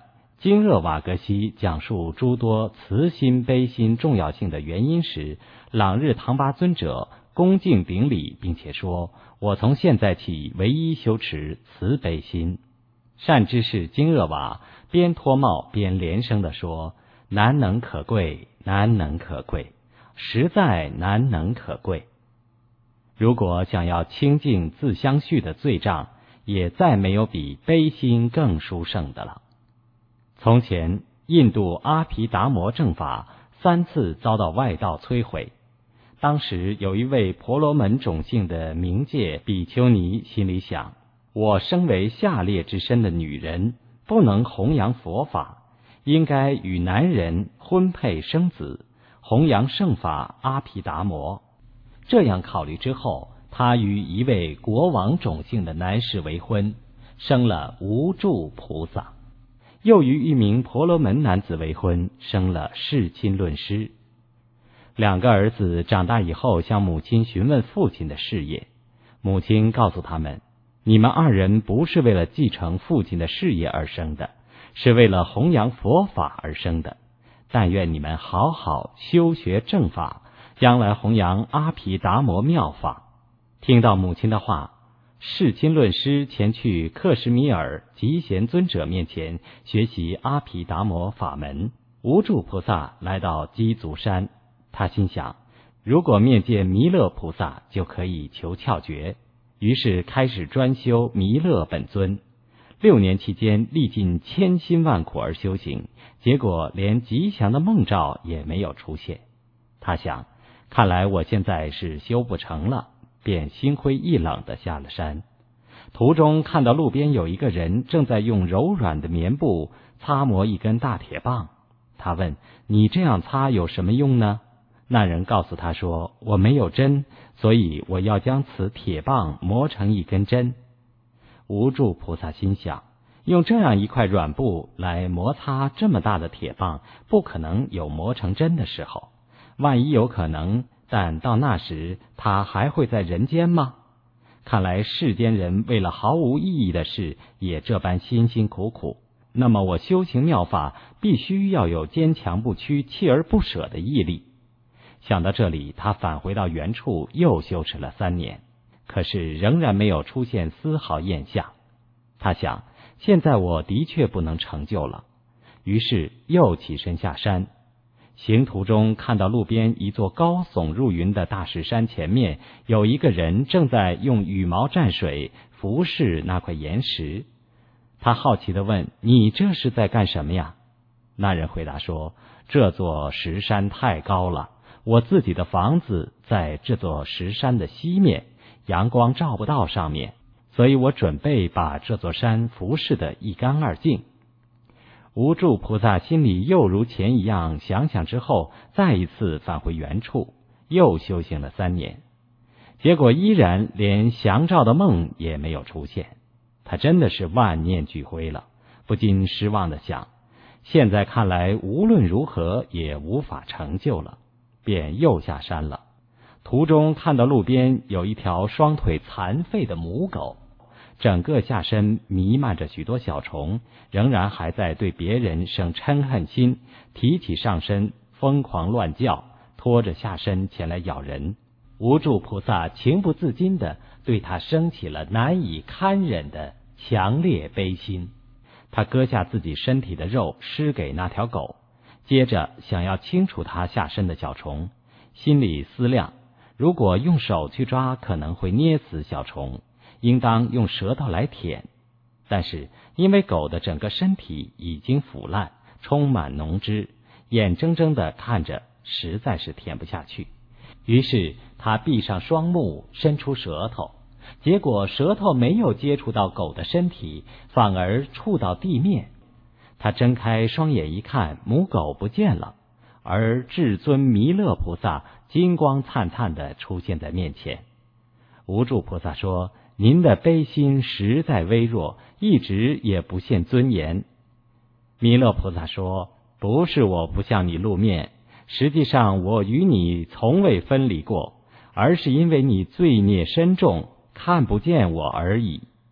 金厄瓦格西讲述诸多慈心悲心重要性的原因时，朗日唐巴尊者恭敬顶礼，并且说：我从现在起唯一修持慈悲心。善知识金厄瓦边脱帽边连声地说：难能可贵，难能可贵，实在难能可贵。如果想要清净自相续的罪障，也再没有比悲心更殊胜的了。从前印度阿毗达摩正法三次遭到外道摧毁，当时有一位婆罗门种姓的冥界比丘尼心里想：我身为下劣之身的女人，不能弘扬佛法，应该与男人婚配生子，弘扬圣法阿毗达摩。这样考虑之后，他与一位国王种姓的男士为婚，生了无住菩萨；又与一名婆罗门男子为婚，生了世亲论师。两个儿子长大以后，向母亲询问父亲的事业。母亲告诉他们：你们二人不是为了继承父亲的事业而生的，是为了弘扬佛法而生的。但愿你们好好修学正法，将来弘扬阿毗达摩妙法。听到母亲的话，世亲论师前去克什米尔吉贤尊者面前学习阿毗达摩法门。无住菩萨来到鸡足山，他心想，如果面见弥勒菩萨就可以求窍诀，于是开始专修弥勒本尊。六年期间历尽千辛万苦而修行，结果连吉祥的梦兆也没有出现。他想，看来我现在是修不成了，便心灰意冷地下了山。途中看到路边有一个人正在用柔软的棉布擦磨一根大铁棒，他问：你这样擦有什么用呢？那人告诉他说：我没有针，所以我要将此铁棒磨成一根针。无住菩萨心想，用这样一块软布来摩擦这么大的铁棒，不可能有磨成针的时候。万一有可能，但到那时他还会在人间吗？看来世间人为了毫无意义的事也这般辛辛苦苦，那么我修行妙法必须要有坚强不屈、锲而不舍的毅力。想到这里，他返回到原处，又修持了三年，可是仍然没有出现丝毫现象。他想，现在我的确不能成就了，于是又起身下山。行途中看到路边一座高耸入云的大石山前面，有一个人正在用羽毛蘸水服侍那块岩石。他好奇地问：你这是在干什么呀？那人回答说：这座石山太高了，我自己的房子在这座石山的西面，阳光照不到上面，所以我准备把这座山服侍得一干二净。无住菩萨心里又如前一样想想之后，再一次返回原处，又修行了三年，结果依然连祥兆的梦也没有出现。他真的是万念俱灰了，不禁失望地想，现在看来无论如何也无法成就了，便又下山了。途中看到路边有一条双腿残废的母狗，整个下身弥漫着许多小虫，仍然还在对别人生嗔恨心，提起上身疯狂乱叫，拖着下身前来咬人。无住菩萨情不自禁地对他升起了难以堪忍的强烈悲心，他割下自己身体的肉施给那条狗，接着想要清除它下身的小虫，心里思量，如果用手去抓可能会捏死小虫，应当用舌头来舔，但是因为狗的整个身体已经腐烂，充满脓汁，眼睁睁地看着，实在是舔不下去。于是他闭上双目，伸出舌头，结果舌头没有接触到狗的身体，反而触到地面。他睁开双眼一看，母狗不见了，而至尊弥勒菩萨金光灿灿地出现在面前。无住菩萨说：您的悲心实在微弱，一直也不现尊严。弥勒菩萨说：不是我不向你露面，实际上我与你从未分离过，而是因为你罪孽深重，看不见我而已。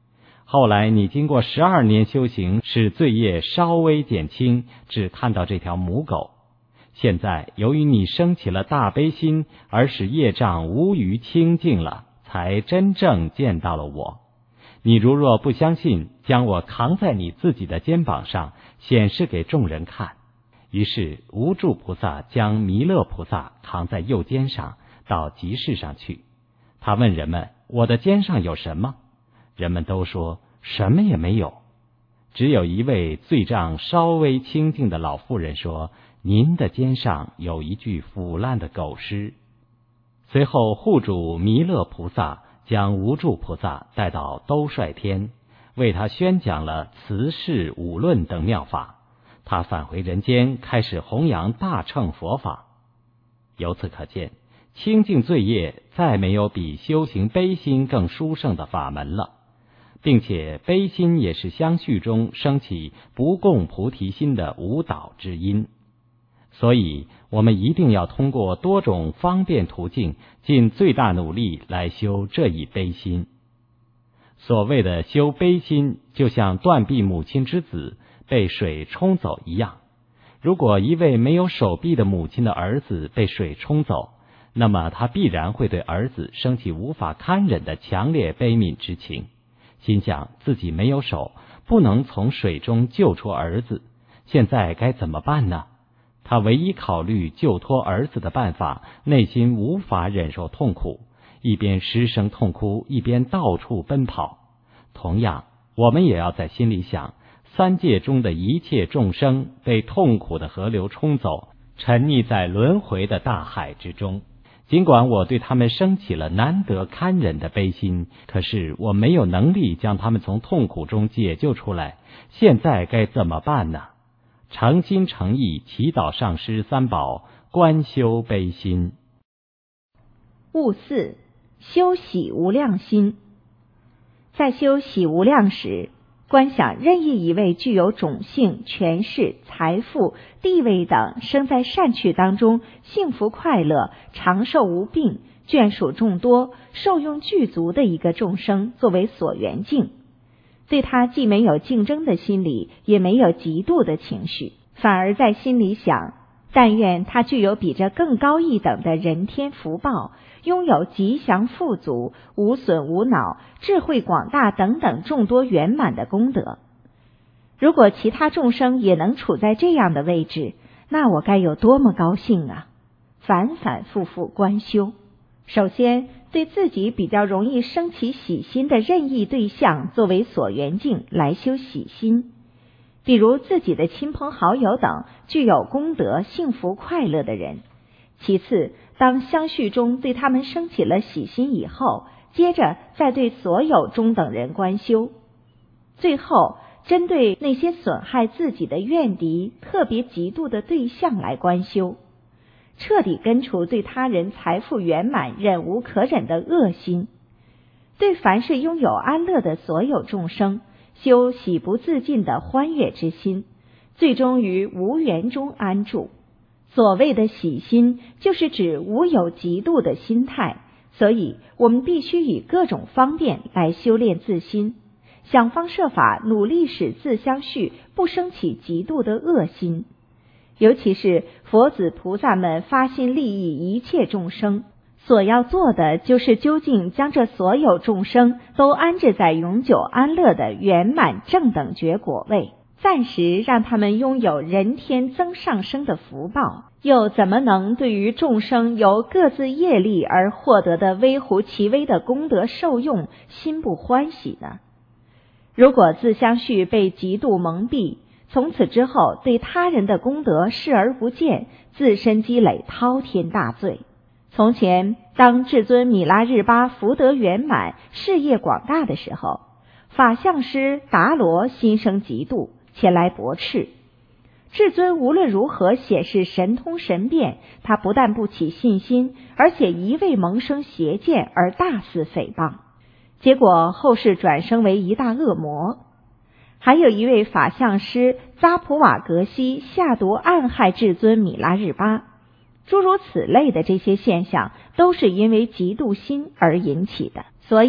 后来你经过十二年修行，使罪业稍微减轻，只看到这条母狗。现在由于你升起了大悲心，而使业障无余清净了，才真正见到了我。你如若不相信，将我扛在你自己的肩膀上，显示给众人看。于是无住菩萨将弥勒菩萨扛在右肩上，到集市上去。他问人们：我的肩上有什么？人们都说什么也没有。只有一位罪障稍微清净的老妇人说：您的肩上有一具腐烂的狗尸。随后护主弥勒菩萨将无住菩萨带到兜率天，为他宣讲了慈氏五论等妙法。他返回人间，开始弘扬大乘佛法。由此可见，清净罪业再没有比修行悲心更殊胜的法门了，并且悲心也是相续中升起不共菩提心的舞蹈之因。所以我们一定要通过多种方便途径，尽最大努力来修这一悲心。所谓的修悲心，就像断臂母亲之子被水冲走一样。如果一位没有手臂的母亲的儿子被水冲走，那么他必然会对儿子升起无法堪忍的强烈悲悯之情，心想自己没有手，不能从水中救出儿子，现在该怎么办呢？他唯一考虑救脱儿子的办法，内心无法忍受痛苦，一边失声痛哭，一边到处奔跑。同样，我们也要在心里想，三界中的一切众生被痛苦的河流冲走，沉溺在轮回的大海之中。尽管我对他们升起了难得堪忍的悲心，可是我没有能力将他们从痛苦中解救出来，现在该怎么办呢？诚心诚意祈祷上师三宝，观修悲心。 悟四，修喜无量心。在修喜无量时，观想任意一位具有种姓、权势、财富、地位等生在善趣当中，幸福快乐、长寿无病、眷属众多、受用具足的一个众生作为所缘境。对他既没有竞争的心理，也没有嫉妒的情绪，反而在心里想，但愿他具有比这更高一等的人天福报，拥有吉祥富足、无损无恼、智慧广大等等众多圆满的功德。如果其他众生也能处在这样的位置，那我该有多么高兴啊！反反复复观修。首先，对自己比较容易升起喜心的任意对象作为所缘境来修喜心，比如自己的亲朋好友等具有功德、幸福快乐的人。其次，当相续中对他们升起了喜心以后，接着再对所有中等人观修。最后，针对那些损害自己的怨敌、特别嫉妒的对象来观修，彻底根除对他人财富圆满忍无可忍的恶心。对凡是拥有安乐的所有众生，修喜不自尽的欢悦之心，最终于无缘中安住。所谓的喜心，就是指无有嫉妒的心态，所以我们必须以各种方便来修炼自心，想方设法努力使自相续不生起嫉妒的恶心。尤其是佛子菩萨们发心利益一切众生，所要做的就是究竟将这所有众生都安置在永久安乐的圆满正等觉果位，暂时让他们拥有人天增上升的福报，又怎么能对于众生由各自业力而获得的微乎其微的功德受用心不欢喜呢？如果自相续被嫉妒蒙蔽，从此之后对他人的功德视而不见，自身积累滔天大罪。从前当至尊米拉日巴福德圆满、事业广大的时候，法相师达罗心生嫉妒，前来驳斥。至尊无论如何显示神通神变，他不但不起信心，而且一味萌生邪见而大肆诽谤，结果后世转生为一大恶魔。还有一位法相师扎普瓦格西下毒暗害至尊米拉日巴，诸如此类的这些现象都是因为嫉妒心而引起的。所以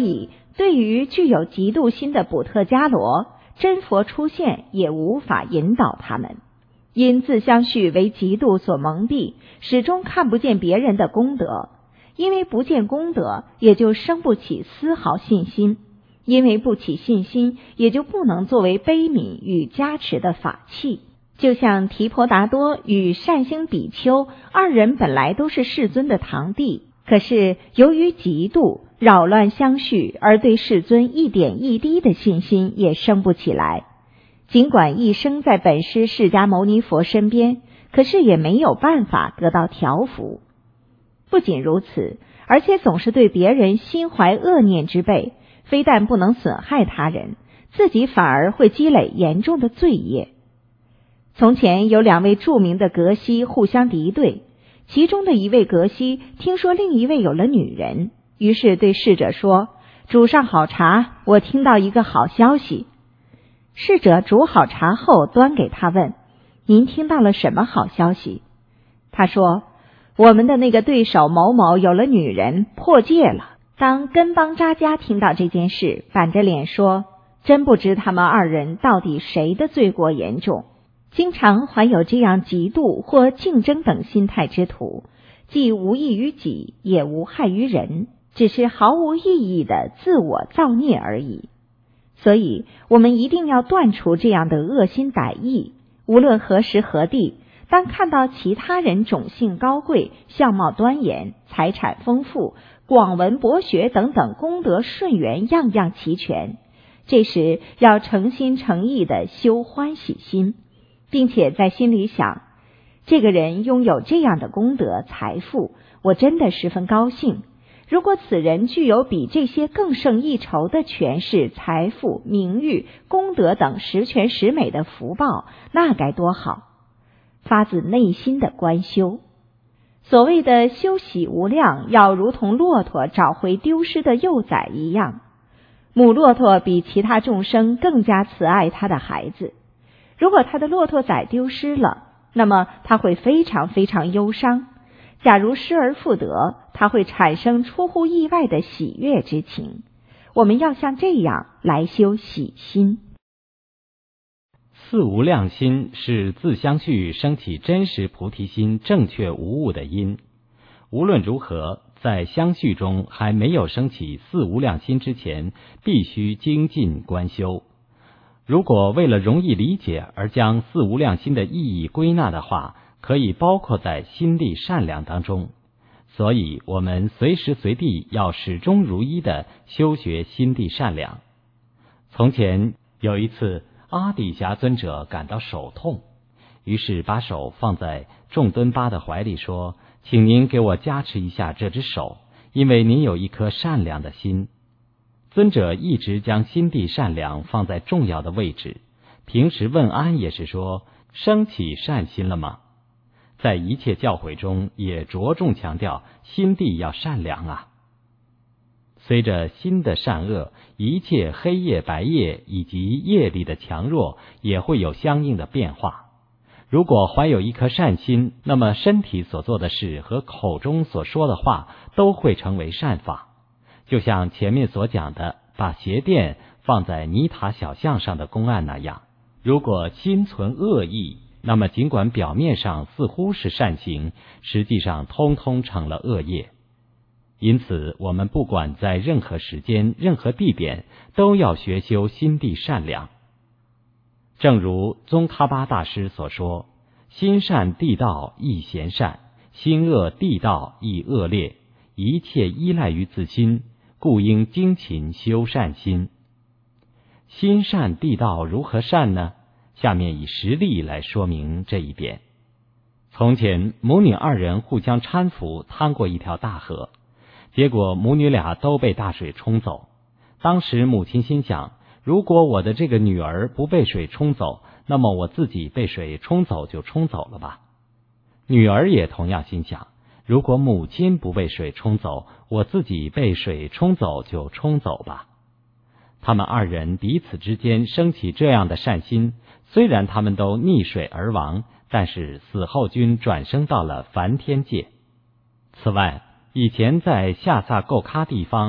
对于具有嫉妒心的补特伽罗，真佛出现也无法引导他们，因自相续为嫉妒所蒙蔽，始终看不见别人的功德。因为不见功德，也就生不起丝毫信心，因为不起信心，也就不能作为悲悯与加持的法器。就像提婆达多与善星比丘二人本来都是世尊的堂弟，可是由于嫉妒扰乱相续，而对世尊一点一滴的信心也生不起来。尽管一生在本师释迦牟尼佛身边，可是也没有办法得到调伏。不仅如此，而且总是对别人心怀恶念之辈，非但不能损害他人，自己反而会积累严重的罪业。从前有两位著名的格西互相敌对，其中的一位格西听说另一位有了女人，于是对侍者说：煮上好茶，我听到一个好消息。侍者煮好茶后端给他问：您听到了什么好消息？他说：我们的那个对手某某有了女人，破戒了。当根邦扎加听到这件事，板着脸说：真不知他们二人到底谁的罪过严重。经常怀有这样嫉妒或竞争等心态之徒，既无益于己，也无害于人，只是毫无意义的自我造孽而已。所以我们一定要断除这样的恶心歹意，无论何时何地，当看到其他人种姓高贵、相貌端严、财产丰富、广闻博学等等功德顺缘样样齐全，这时要诚心诚意的修欢喜心，并且在心里想，这个人拥有这样的功德财富，我真的十分高兴。如果此人具有比这些更胜一筹的权势、财富、名誉、功德等十全十美的福报，那该多好！发自内心的观修。所谓的修喜无量，要如同骆驼找回丢失的幼崽一样。母骆驼比其他众生更加慈爱他的孩子。如果他的骆驼崽丢失了，那么他会非常非常忧伤。假如失而复得，他会产生出乎意外的喜悦之情。我们要像这样来修喜心。 四无量心是自相续升起真实菩提心正确无误的因。无论如何，在相续中还没有升起四无量心之前，必须精进观修。如果为了容易理解而将四无量心的意义归纳的话，可以包括在心地善良当中。所以我们随时随地要始终如一的修学心地善良。从前有一次，阿底峡尊者感到手痛，于是把手放在众敦巴的怀里说：请您给我加持一下这只手，因为您有一颗善良的心。尊者一直将心地善良放在重要的位置，平时问安也是说：升起善心了吗？在一切教诲中也着重强调心地要善良啊。随着心的善恶，一切黑夜白夜以及业力的强弱也会有相应的变化。如果怀有一颗善心，那么身体所做的事和口中所说的话都会成为善法。就像前面所讲的，把鞋垫放在泥塔小巷上的公案那样，如果心存恶意，那么尽管表面上似乎是善行，实际上通通成了恶业。因此我们不管在任何时间、任何地点，都要学修心地善良。正如宗喀巴大师所说：心善地道亦贤善，心恶地道亦恶劣，一切依赖于自心，故应精勤修善心。心善地道如何善呢？下面以实例来说明这一点。从前母女二人互相搀扶趟过一条大河，结果母女俩都被大水冲走。当时母亲心想，如果我的这个女儿不被水冲走，那么我自己被水冲走就冲走了吧。女儿也同样心想，如果母亲不被水冲走，我自己被水冲走就冲走吧。他们二人彼此之间升起这样的善心，虽然他们都溺水而亡，但是死后均转生到了梵天界。此外，以前在夏萨垢喀地方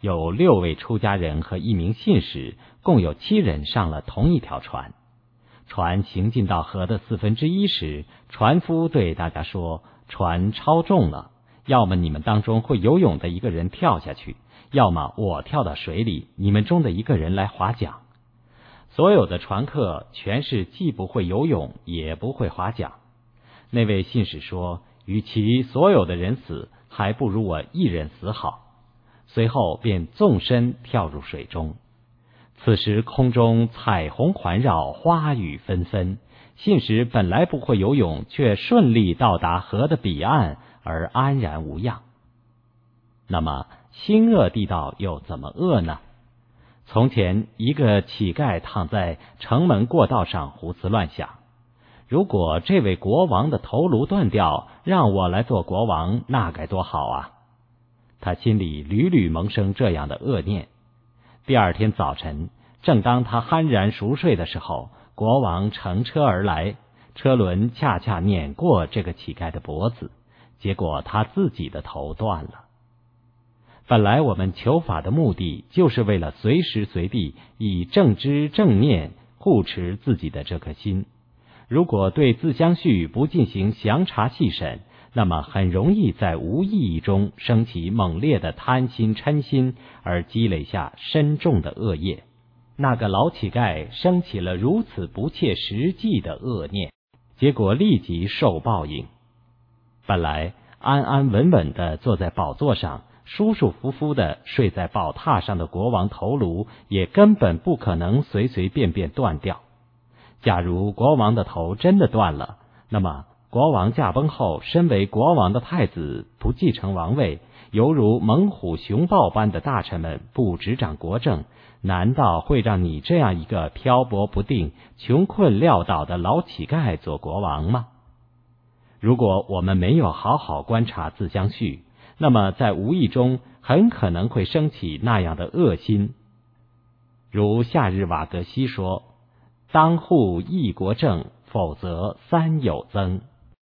有六位出家人和一名信使，共有七人上了同一条船。船行进到河的四分之一时，船夫对大家说，船超重了，要么你们当中会游泳的一个人跳下去，要么我跳到水里，你们中的一个人来划桨。所有的船客全是既不会游泳也不会划桨。那位信使说，与其所有的人死，还不如我一人死好。随后便纵身跳入水中。此时空中彩虹环绕，花雨纷纷。信使本来不会游泳，却顺利到达河的彼岸，而安然无恙。那么新恶地道又怎么恶呢？从前一个乞丐躺在城门过道上胡思乱想，如果这位国王的头颅断掉，让我来做国王，那该多好啊！他心里屡屡萌生这样的恶念。第二天早晨，正当他酣然熟睡的时候，国王乘车而来，车轮恰恰碾过这个乞丐的脖子，结果他自己的头断了。本来我们求法的目的，就是为了随时随地以正知正念护持自己的这颗心。如果对自相续不进行详查细审，那么很容易在无意义中升起猛烈的贪心嗔心，而积累下深重的恶业。那个老乞丐升起了如此不切实际的恶念，结果立即受报应。本来安安稳稳地坐在宝座上，舒舒服服地睡在宝榻上的国王头颅，也根本不可能随随便便断掉。假如国王的头真的断了，那么国王驾崩后，身为国王的太子不继承王位，犹如猛虎熊豹般的大臣们不执掌国政，难道会让你这样一个漂泊不定、穷困潦倒的老乞丐做国王吗？如果我们没有好好观察自相续，那么在无意中很可能会升起那样的恶心。如夏日瓦格西说，当护一国政，否则三有增。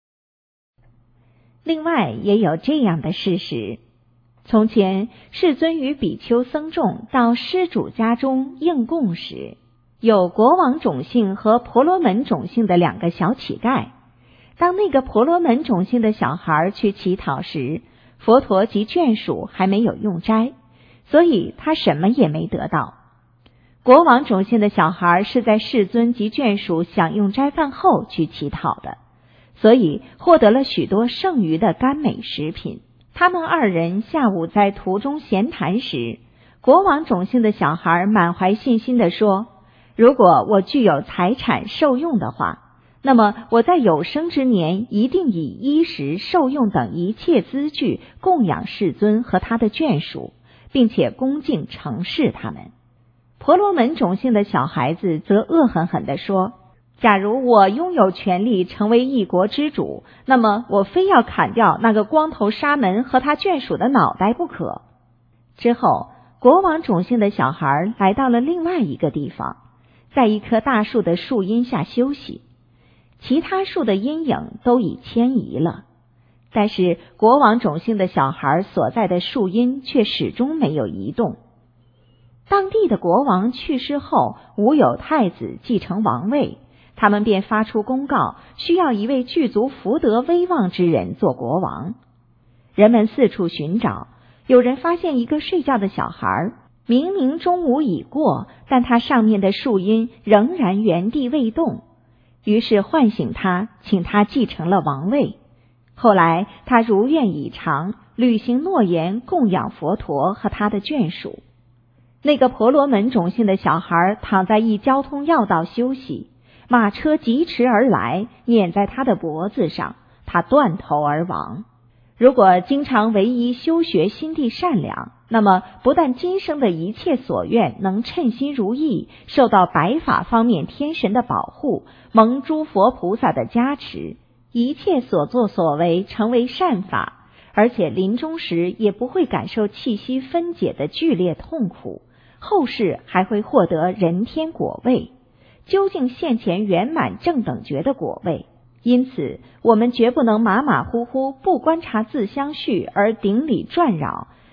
另外也有这样的事实，从前世尊与比丘僧众到施主家中应供时，有国王种姓和婆罗门种姓的两个小乞丐。当那个婆罗门种姓的小孩去乞讨时，佛陀及眷属还没有用斋，所以他什么也没得到。国王种姓的小孩是在世尊及眷属享用斋饭后去乞讨的，所以获得了许多剩余的甘美食品。他们二人下午在途中闲谈时，国王种姓的小孩满怀信心地说，如果我具有财产受用的话，那么我在有生之年一定以衣食受用等一切资具供养世尊和他的眷属，并且恭敬承事他们。婆罗门种姓的小孩子则恶狠狠地说，假如我拥有权力成为一国之主，那么我非要砍掉那个光头沙门和他眷属的脑袋不可。之后，国王种姓的小孩来到了另外一个地方，在一棵大树的树荫下休息。其他树的阴影都已迁移了，但是国王种姓的小孩所在的树荫却始终没有移动。当地的国王去世后，无有太子继承王位，他们便发出公告，需要一位具足福德威望之人做国王。人们四处寻找，有人发现一个睡觉的小孩，明明中午已过，但他上面的树荫仍然原地未动。于是唤醒他，请他继承了王位。后来他如愿以偿，履行诺言，供养佛陀和他的眷属。那个婆罗门种姓的小孩躺在一交通要道休息，马车疾驰而来，碾在他的脖子上，他断头而亡。如果经常唯一修学，心地善良，那么不但今生的一切所愿能称心如意，受到白法方面天神的保护，蒙诸佛菩萨的加持，一切所作所为成为善法，而且临终时也不会感受气息分解的剧烈痛苦，后世还会获得人天果位，究竟现前圆满正等觉的果位。因此我们绝不能马马虎虎不观察自相续而顶礼转扰，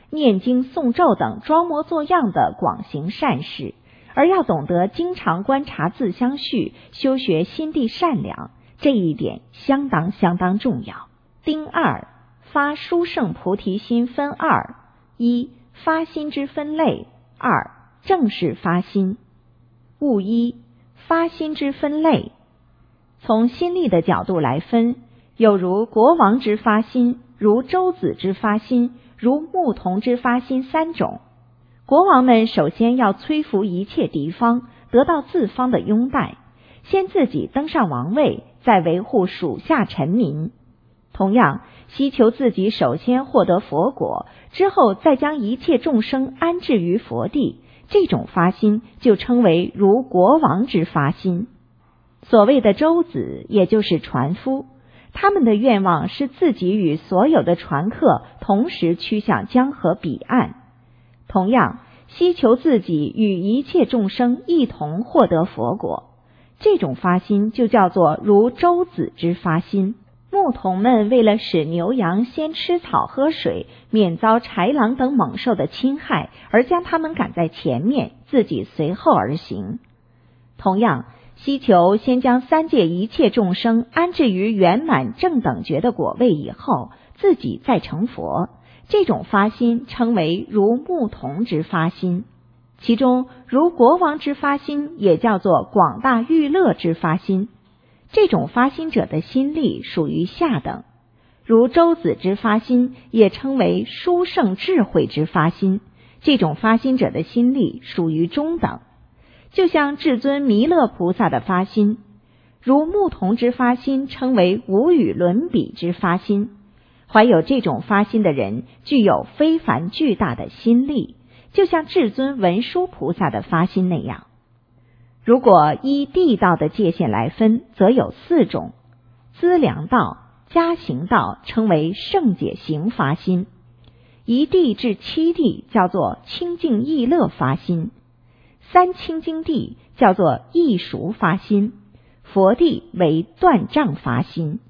念经诵咒等装模作样的广行善事，而要懂得经常观察自相续，修学心地善良，这一点相当相当重要。丁二，发殊胜菩提心分二：一、发心之分类；二、正式发心。物一，发心之分类。从心力的角度来分，有如国王之发心，如周子之发心，如牧童之发心三种。国王们首先要摧服一切敌方，得到自方的拥戴，先自己登上王位，再维护属下臣民。同样，希求自己首先获得佛果，之后再将一切众生安置于佛地，这种发心就称为如国王之发心。所谓的舟子，也就是船夫，他们的愿望是自己与所有的船客同时趋向江河彼岸。同样，希求自己与一切众生一同获得佛果，这种发心就叫做如舟子之发心。牧童们为了使牛羊先吃草喝水，免遭豺狼等猛兽的侵害，而将他们赶在前面，自己随后而行。同样，希求先将三界一切众生安置于圆满正等觉的果位以后，自己再成佛，这种发心称为如牧童之发心。其中如国王之发心也叫做广大欲乐之发心，这种发心者的心力属于下等。如周子之发心也称为殊胜智慧之发心，这种发心者的心力属于中等。就像至尊弥勒菩萨的发心，如牧童之发心称为无与伦比之发心。怀有这种发心的人具有非凡巨大的心力，就像至尊文殊菩萨的发心那样。如果依地道的界限来分，则有四种：资粮道、加行道称为圣解行发心，一地至七地叫做清净意乐发心，三清净地叫做易熟发心，佛地为断障发心。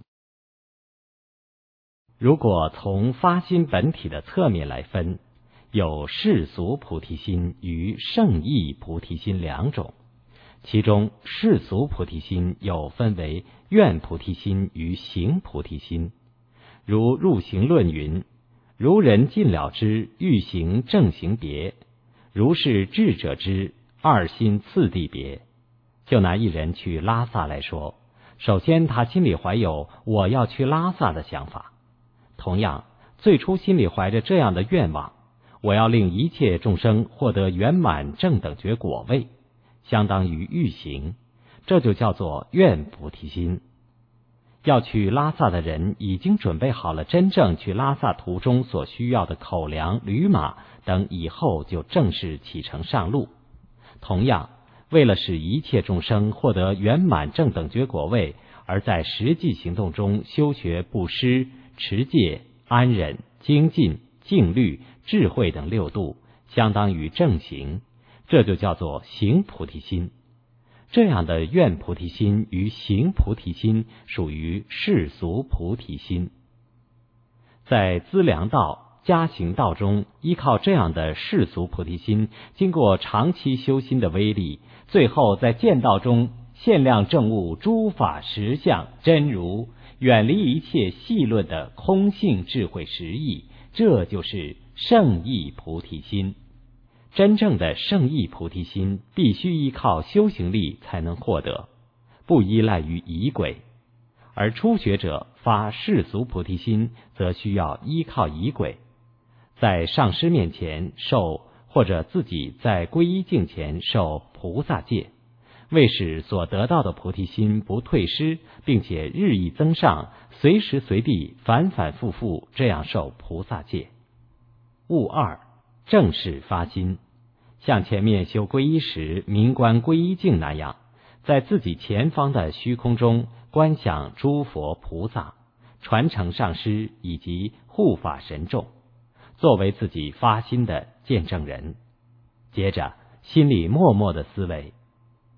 如果从发心本体的侧面来分，有世俗菩提心与圣意菩提心两种。其中世俗菩提心有分为愿菩提心与行菩提心。如入行论云：如人尽了之，欲行正行别；如是智者之，二心次第别。就拿一人去拉萨来说，首先他心里怀有我要去拉萨的想法，同样最初心里怀着这样的愿望，我要令一切众生获得圆满正等觉果位，相当于欲行，这就叫做愿菩提心。要去拉萨的人已经准备好了真正去拉萨途中所需要的口粮、驴马等，以后就正式启程上路。同样，为了使一切众生获得圆满正等觉果位，而在实际行动中修学布施、持戒、安忍、精进、静虑、智慧等六度，相当于正行，这就叫做行菩提心。这样的愿菩提心与行菩提心属于世俗菩提心。在资粮道、加行道中，依靠这样的世俗菩提心，经过长期修心的威力，最后在见道中限量证悟诸法实相真如，远离一切细论的空性智慧实义，这就是圣意菩提心。真正的圣意菩提心必须依靠修行力才能获得，不依赖于仪轨。而初学者发世俗菩提心，则需要依靠仪轨，在上师面前受，或者自己在皈依境前受菩萨戒，为使所得到的菩提心不退失，并且日益增上，随时随地反反复复这样受菩萨戒。物二，正式发心，像前面修皈依时明观皈依境那样，在自己前方的虚空中观想诸佛菩萨、传承上师以及护法神众，作为自己发心的见证人。接着心里默默的思维：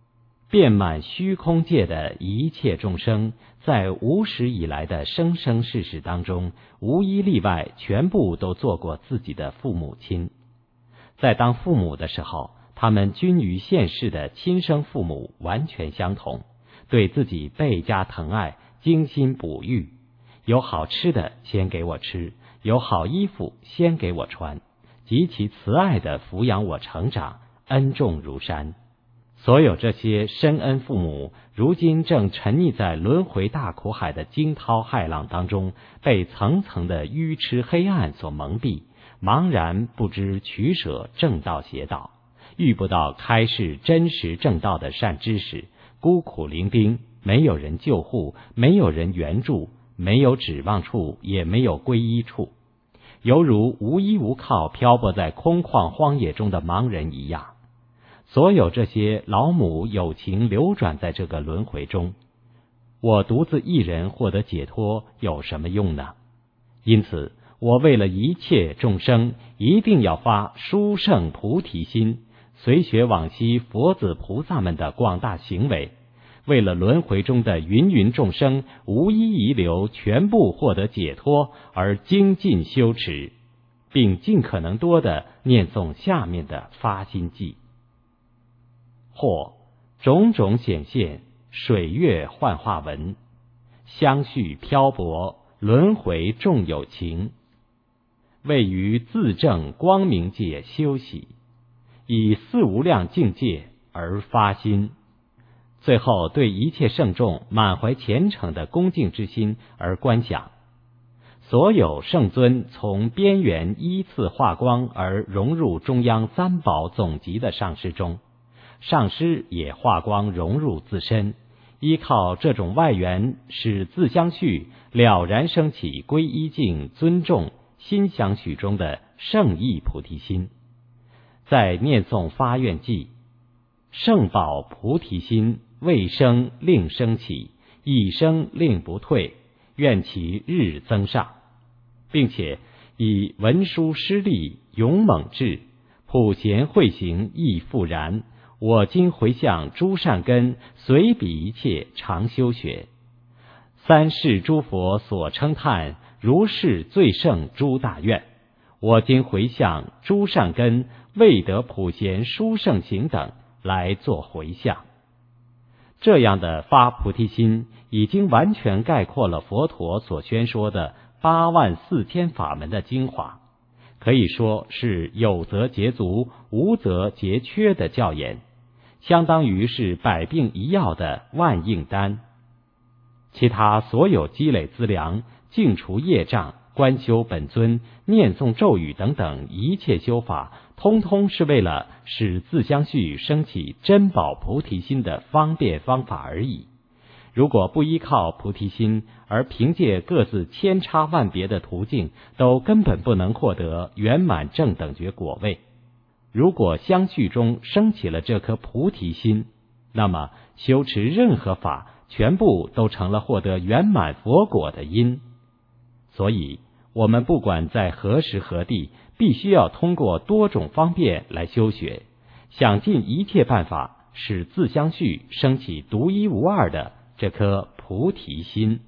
遍满虚空界的一切众生，在无始以来的生生世世当中，无一例外，全部都做过自己的父母亲。在当父母的时候，他们均与现世的亲生父母完全相同，对自己倍加疼爱，精心哺育，有好吃的先给我吃，有好衣服先给我穿，极其慈爱地抚养我成长，恩重如山。所有这些深恩父母，如今正沉溺在轮回大苦海的惊涛骇浪当中，被层层的愚痴黑暗所蒙蔽，茫然不知取舍正道邪道，遇不到开示真实正道的善知识，孤苦伶仃，没有人救护，没有人援助，没有指望处，也没有皈依处，犹如无依无靠漂泊在空旷荒野中的盲人一样。所有这些老母有情流转在这个轮回中，我独自一人获得解脱有什么用呢？因此，我为了一切众生，一定要发殊胜菩提心，随学往昔佛子菩萨们的广大行为，为了轮回中的芸芸众生无一遗留，全部获得解脱而精进修持，并尽可能多的念诵下面的发心偈。或种种显现，水月幻化文，相续漂泊，轮回众有情，位于自证光明界修习，以四无量境界而发心，最后对一切圣众满怀虔诚的恭敬之心而观想。所有圣尊从边缘依次化光而融入中央三宝总集的上师中，上师也化光融入自身，依靠这种外缘，使自相续了然升起皈依敬尊重心相续中的圣意菩提心。在念诵发愿偈，圣宝菩提心未生令生起，已生令不退，愿其日增上，并且以文殊师力勇猛智，普贤慧行亦复然，我今回向诸善根，随彼一切常修学。三世诸佛所称叹，如是最胜诸大愿。我今回向诸善根，未得普贤殊胜行等来做回向。这样的发菩提心，已经完全概括了佛陀所宣说的八万四千法门的精华，可以说是有则竭足，无则竭缺的教言，相当于是百病一药的万应丹。其他所有积累资粮、净除业障、观修本尊、念诵咒语等等一切修法，通通是为了使自相续升起珍宝菩提心的方便方法而已。如果不依靠菩提心，而凭借各自千差万别的途径，都根本不能获得圆满正等觉果位。如果相续中升起了这颗菩提心，那么修持任何法，全部都成了获得圆满佛果的因。所以我们不管在何时何地，必须要通过多种方便来修学，想尽一切办法，使自相续升起独一无二的这颗菩提心。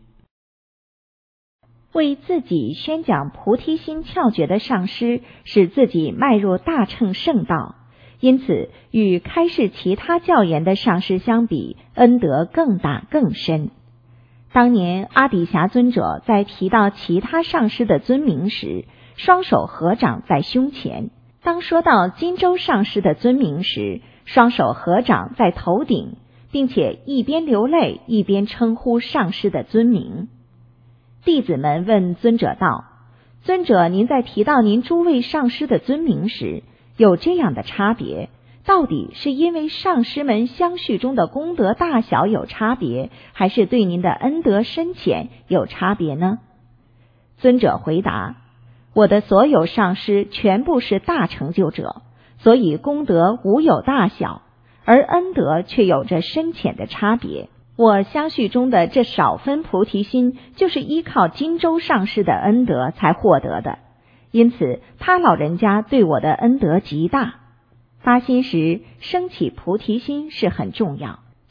为自己宣讲菩提心窍诀的上师，使自己迈入大乘圣道，因此与开示其他教言的上师相比，恩德更大更深。当年阿底峡尊者在提到其他上师的尊名时，双手合掌在胸前；当说到金州上师的尊名时，双手合掌在头顶，并且一边流泪一边称呼上师的尊名。弟子们问尊者道：尊者，您在提到您诸位上师的尊名时，有这样的差别，到底是因为上师们相续中的功德大小有差别，还是对您的恩德深浅有差别呢？尊者回答：我的所有上师全部是大成就者，所以功德无有大小，而恩德却有着深浅的差别。我相续中的这少分菩提心，就是依靠金州上师的恩德才获得的，因此他老人家对我的恩德极大。发心时升起菩提心是很重要，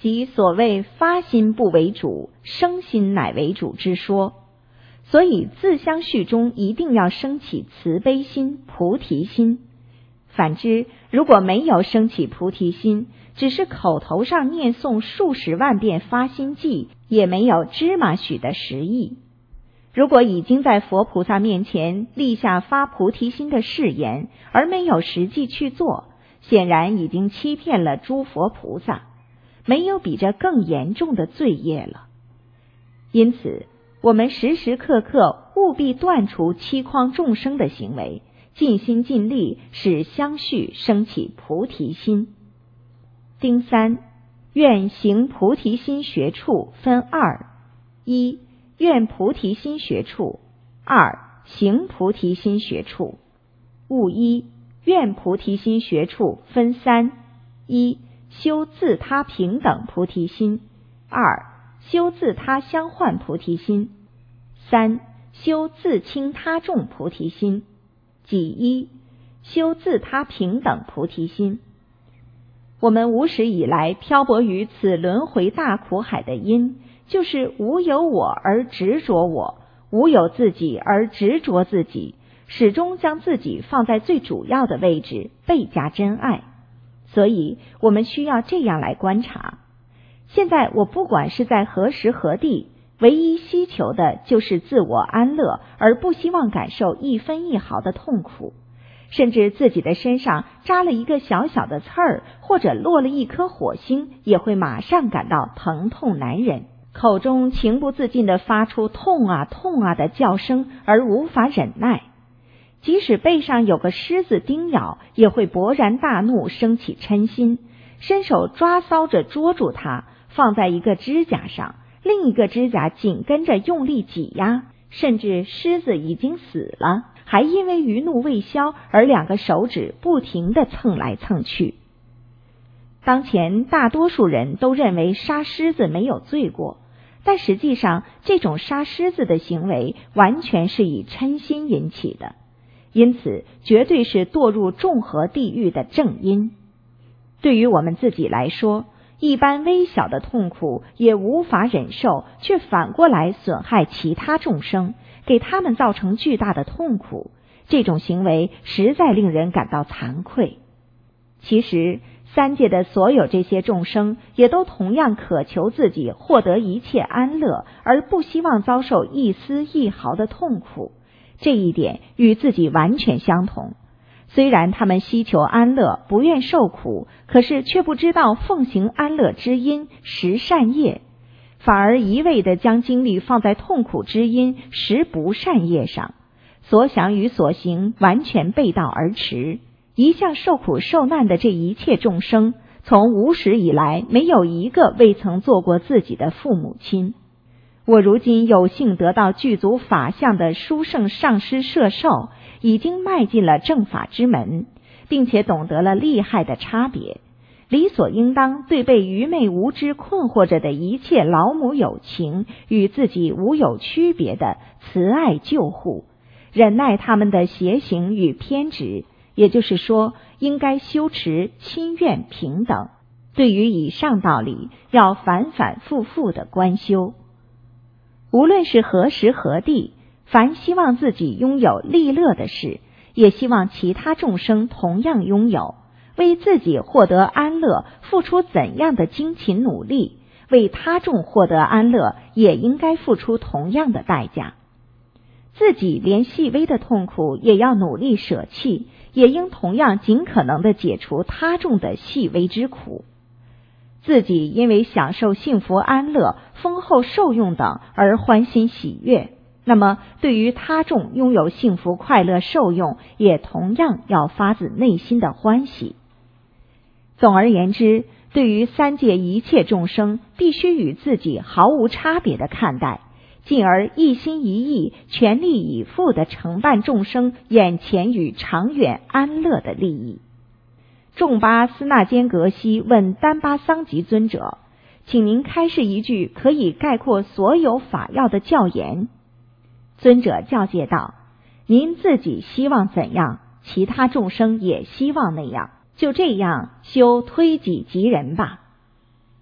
即所谓发心不为主，生心乃为主之说。所以自相续中一定要升起慈悲心、菩提心。反之，如果没有升起菩提心，只是口头上念诵数十万遍发心偈，也没有芝麻许的实意。如果已经在佛菩萨面前立下发菩提心的誓言，而没有实际去做，显然已经欺骗了诸佛菩萨，没有比这更严重的罪业了。因此，我们时时刻刻务必断除欺诳众生的行为，尽心尽力使相续升起菩提心。丁三，愿行菩提心学处分二：一、愿菩提心学处；二、行菩提心学处。务一，愿菩提心学处分三：一、修自他平等菩提心；二、修自他相换菩提心；三、修自轻他重菩提心。即一、修自他平等菩提心。我们无始以来漂泊于此轮回大苦海的因，就是无有我而执着我，无有自己而执着自己，始终将自己放在最主要的位置，倍加珍爱。所以我们需要这样来观察。现在我不管是在何时何地，唯一希求的就是自我安乐，而不希望感受一分一毫的痛苦。甚至自己的身上扎了一个小小的刺儿，或者落了一颗火星，也会马上感到疼痛难忍，口中情不自禁地发出痛啊痛啊的叫声，而无法忍耐。即使背上有个虱子叮咬，也会勃然大怒，升起嗔心，伸手抓搔着捉住它，放在一个指甲上，另一个指甲紧跟着用力挤压，甚至虱子已经死了，还因为余怒未消而两个手指不停地蹭来蹭去。当前大多数人都认为杀狮子没有罪过，但实际上这种杀狮子的行为完全是以嗔心引起的，因此绝对是堕入众河地狱的正因。对于我们自己来说，一般微小的痛苦也无法忍受，却反过来损害其他众生，给他们造成巨大的痛苦，这种行为实在令人感到惭愧。其实三界的所有这些众生也都同样渴求自己获得一切安乐，而不希望遭受一丝一毫的痛苦，这一点与自己完全相同。虽然他们希求安乐，不愿受苦，可是却不知道奉行安乐之因，实善业，反而一味地将精力放在痛苦之因，实不善业上，所想与所行完全背道而驰。一向受苦受难的这一切众生，从无始以来没有一个未曾做过自己的父母亲。我如今有幸得到具足法相的殊胜上师摄受，已经迈进了正法之门，并且懂得了厉害的差别，理所应当对被愚昧无知困惑着的一切老母有情与自己无有区别的慈爱救护，忍耐他们的邪行与偏执，也就是说，应该修持亲怨平等。对于以上道理，要反反复复的观修。无论是何时何地，凡希望自己拥有利乐的事，也希望其他众生同样拥有，为自己获得安乐付出怎样的精勤努力，为他众获得安乐也应该付出同样的代价。自己连细微的痛苦也要努力舍弃，也应同样尽可能的解除他众的细微之苦。自己因为享受幸福安乐、丰厚受用等而欢欣喜悦，那么对于他众拥有幸福快乐受用，也同样要发自内心的欢喜。总而言之，对于三界一切众生，必须与自己毫无差别的看待，进而一心一意、全力以赴地承办众生眼前与长远安乐的利益。众巴斯那坚格西问丹巴桑吉尊者：请您开示一句可以概括所有法要的教言。尊者教诫道：您自己希望怎样，其他众生也希望那样，就这样修推己及人吧。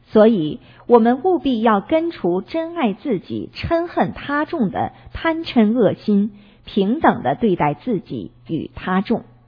所以我们务必要根除珍爱自己、嗔恨他众的贪嗔恶心，平等地对待自己与他众。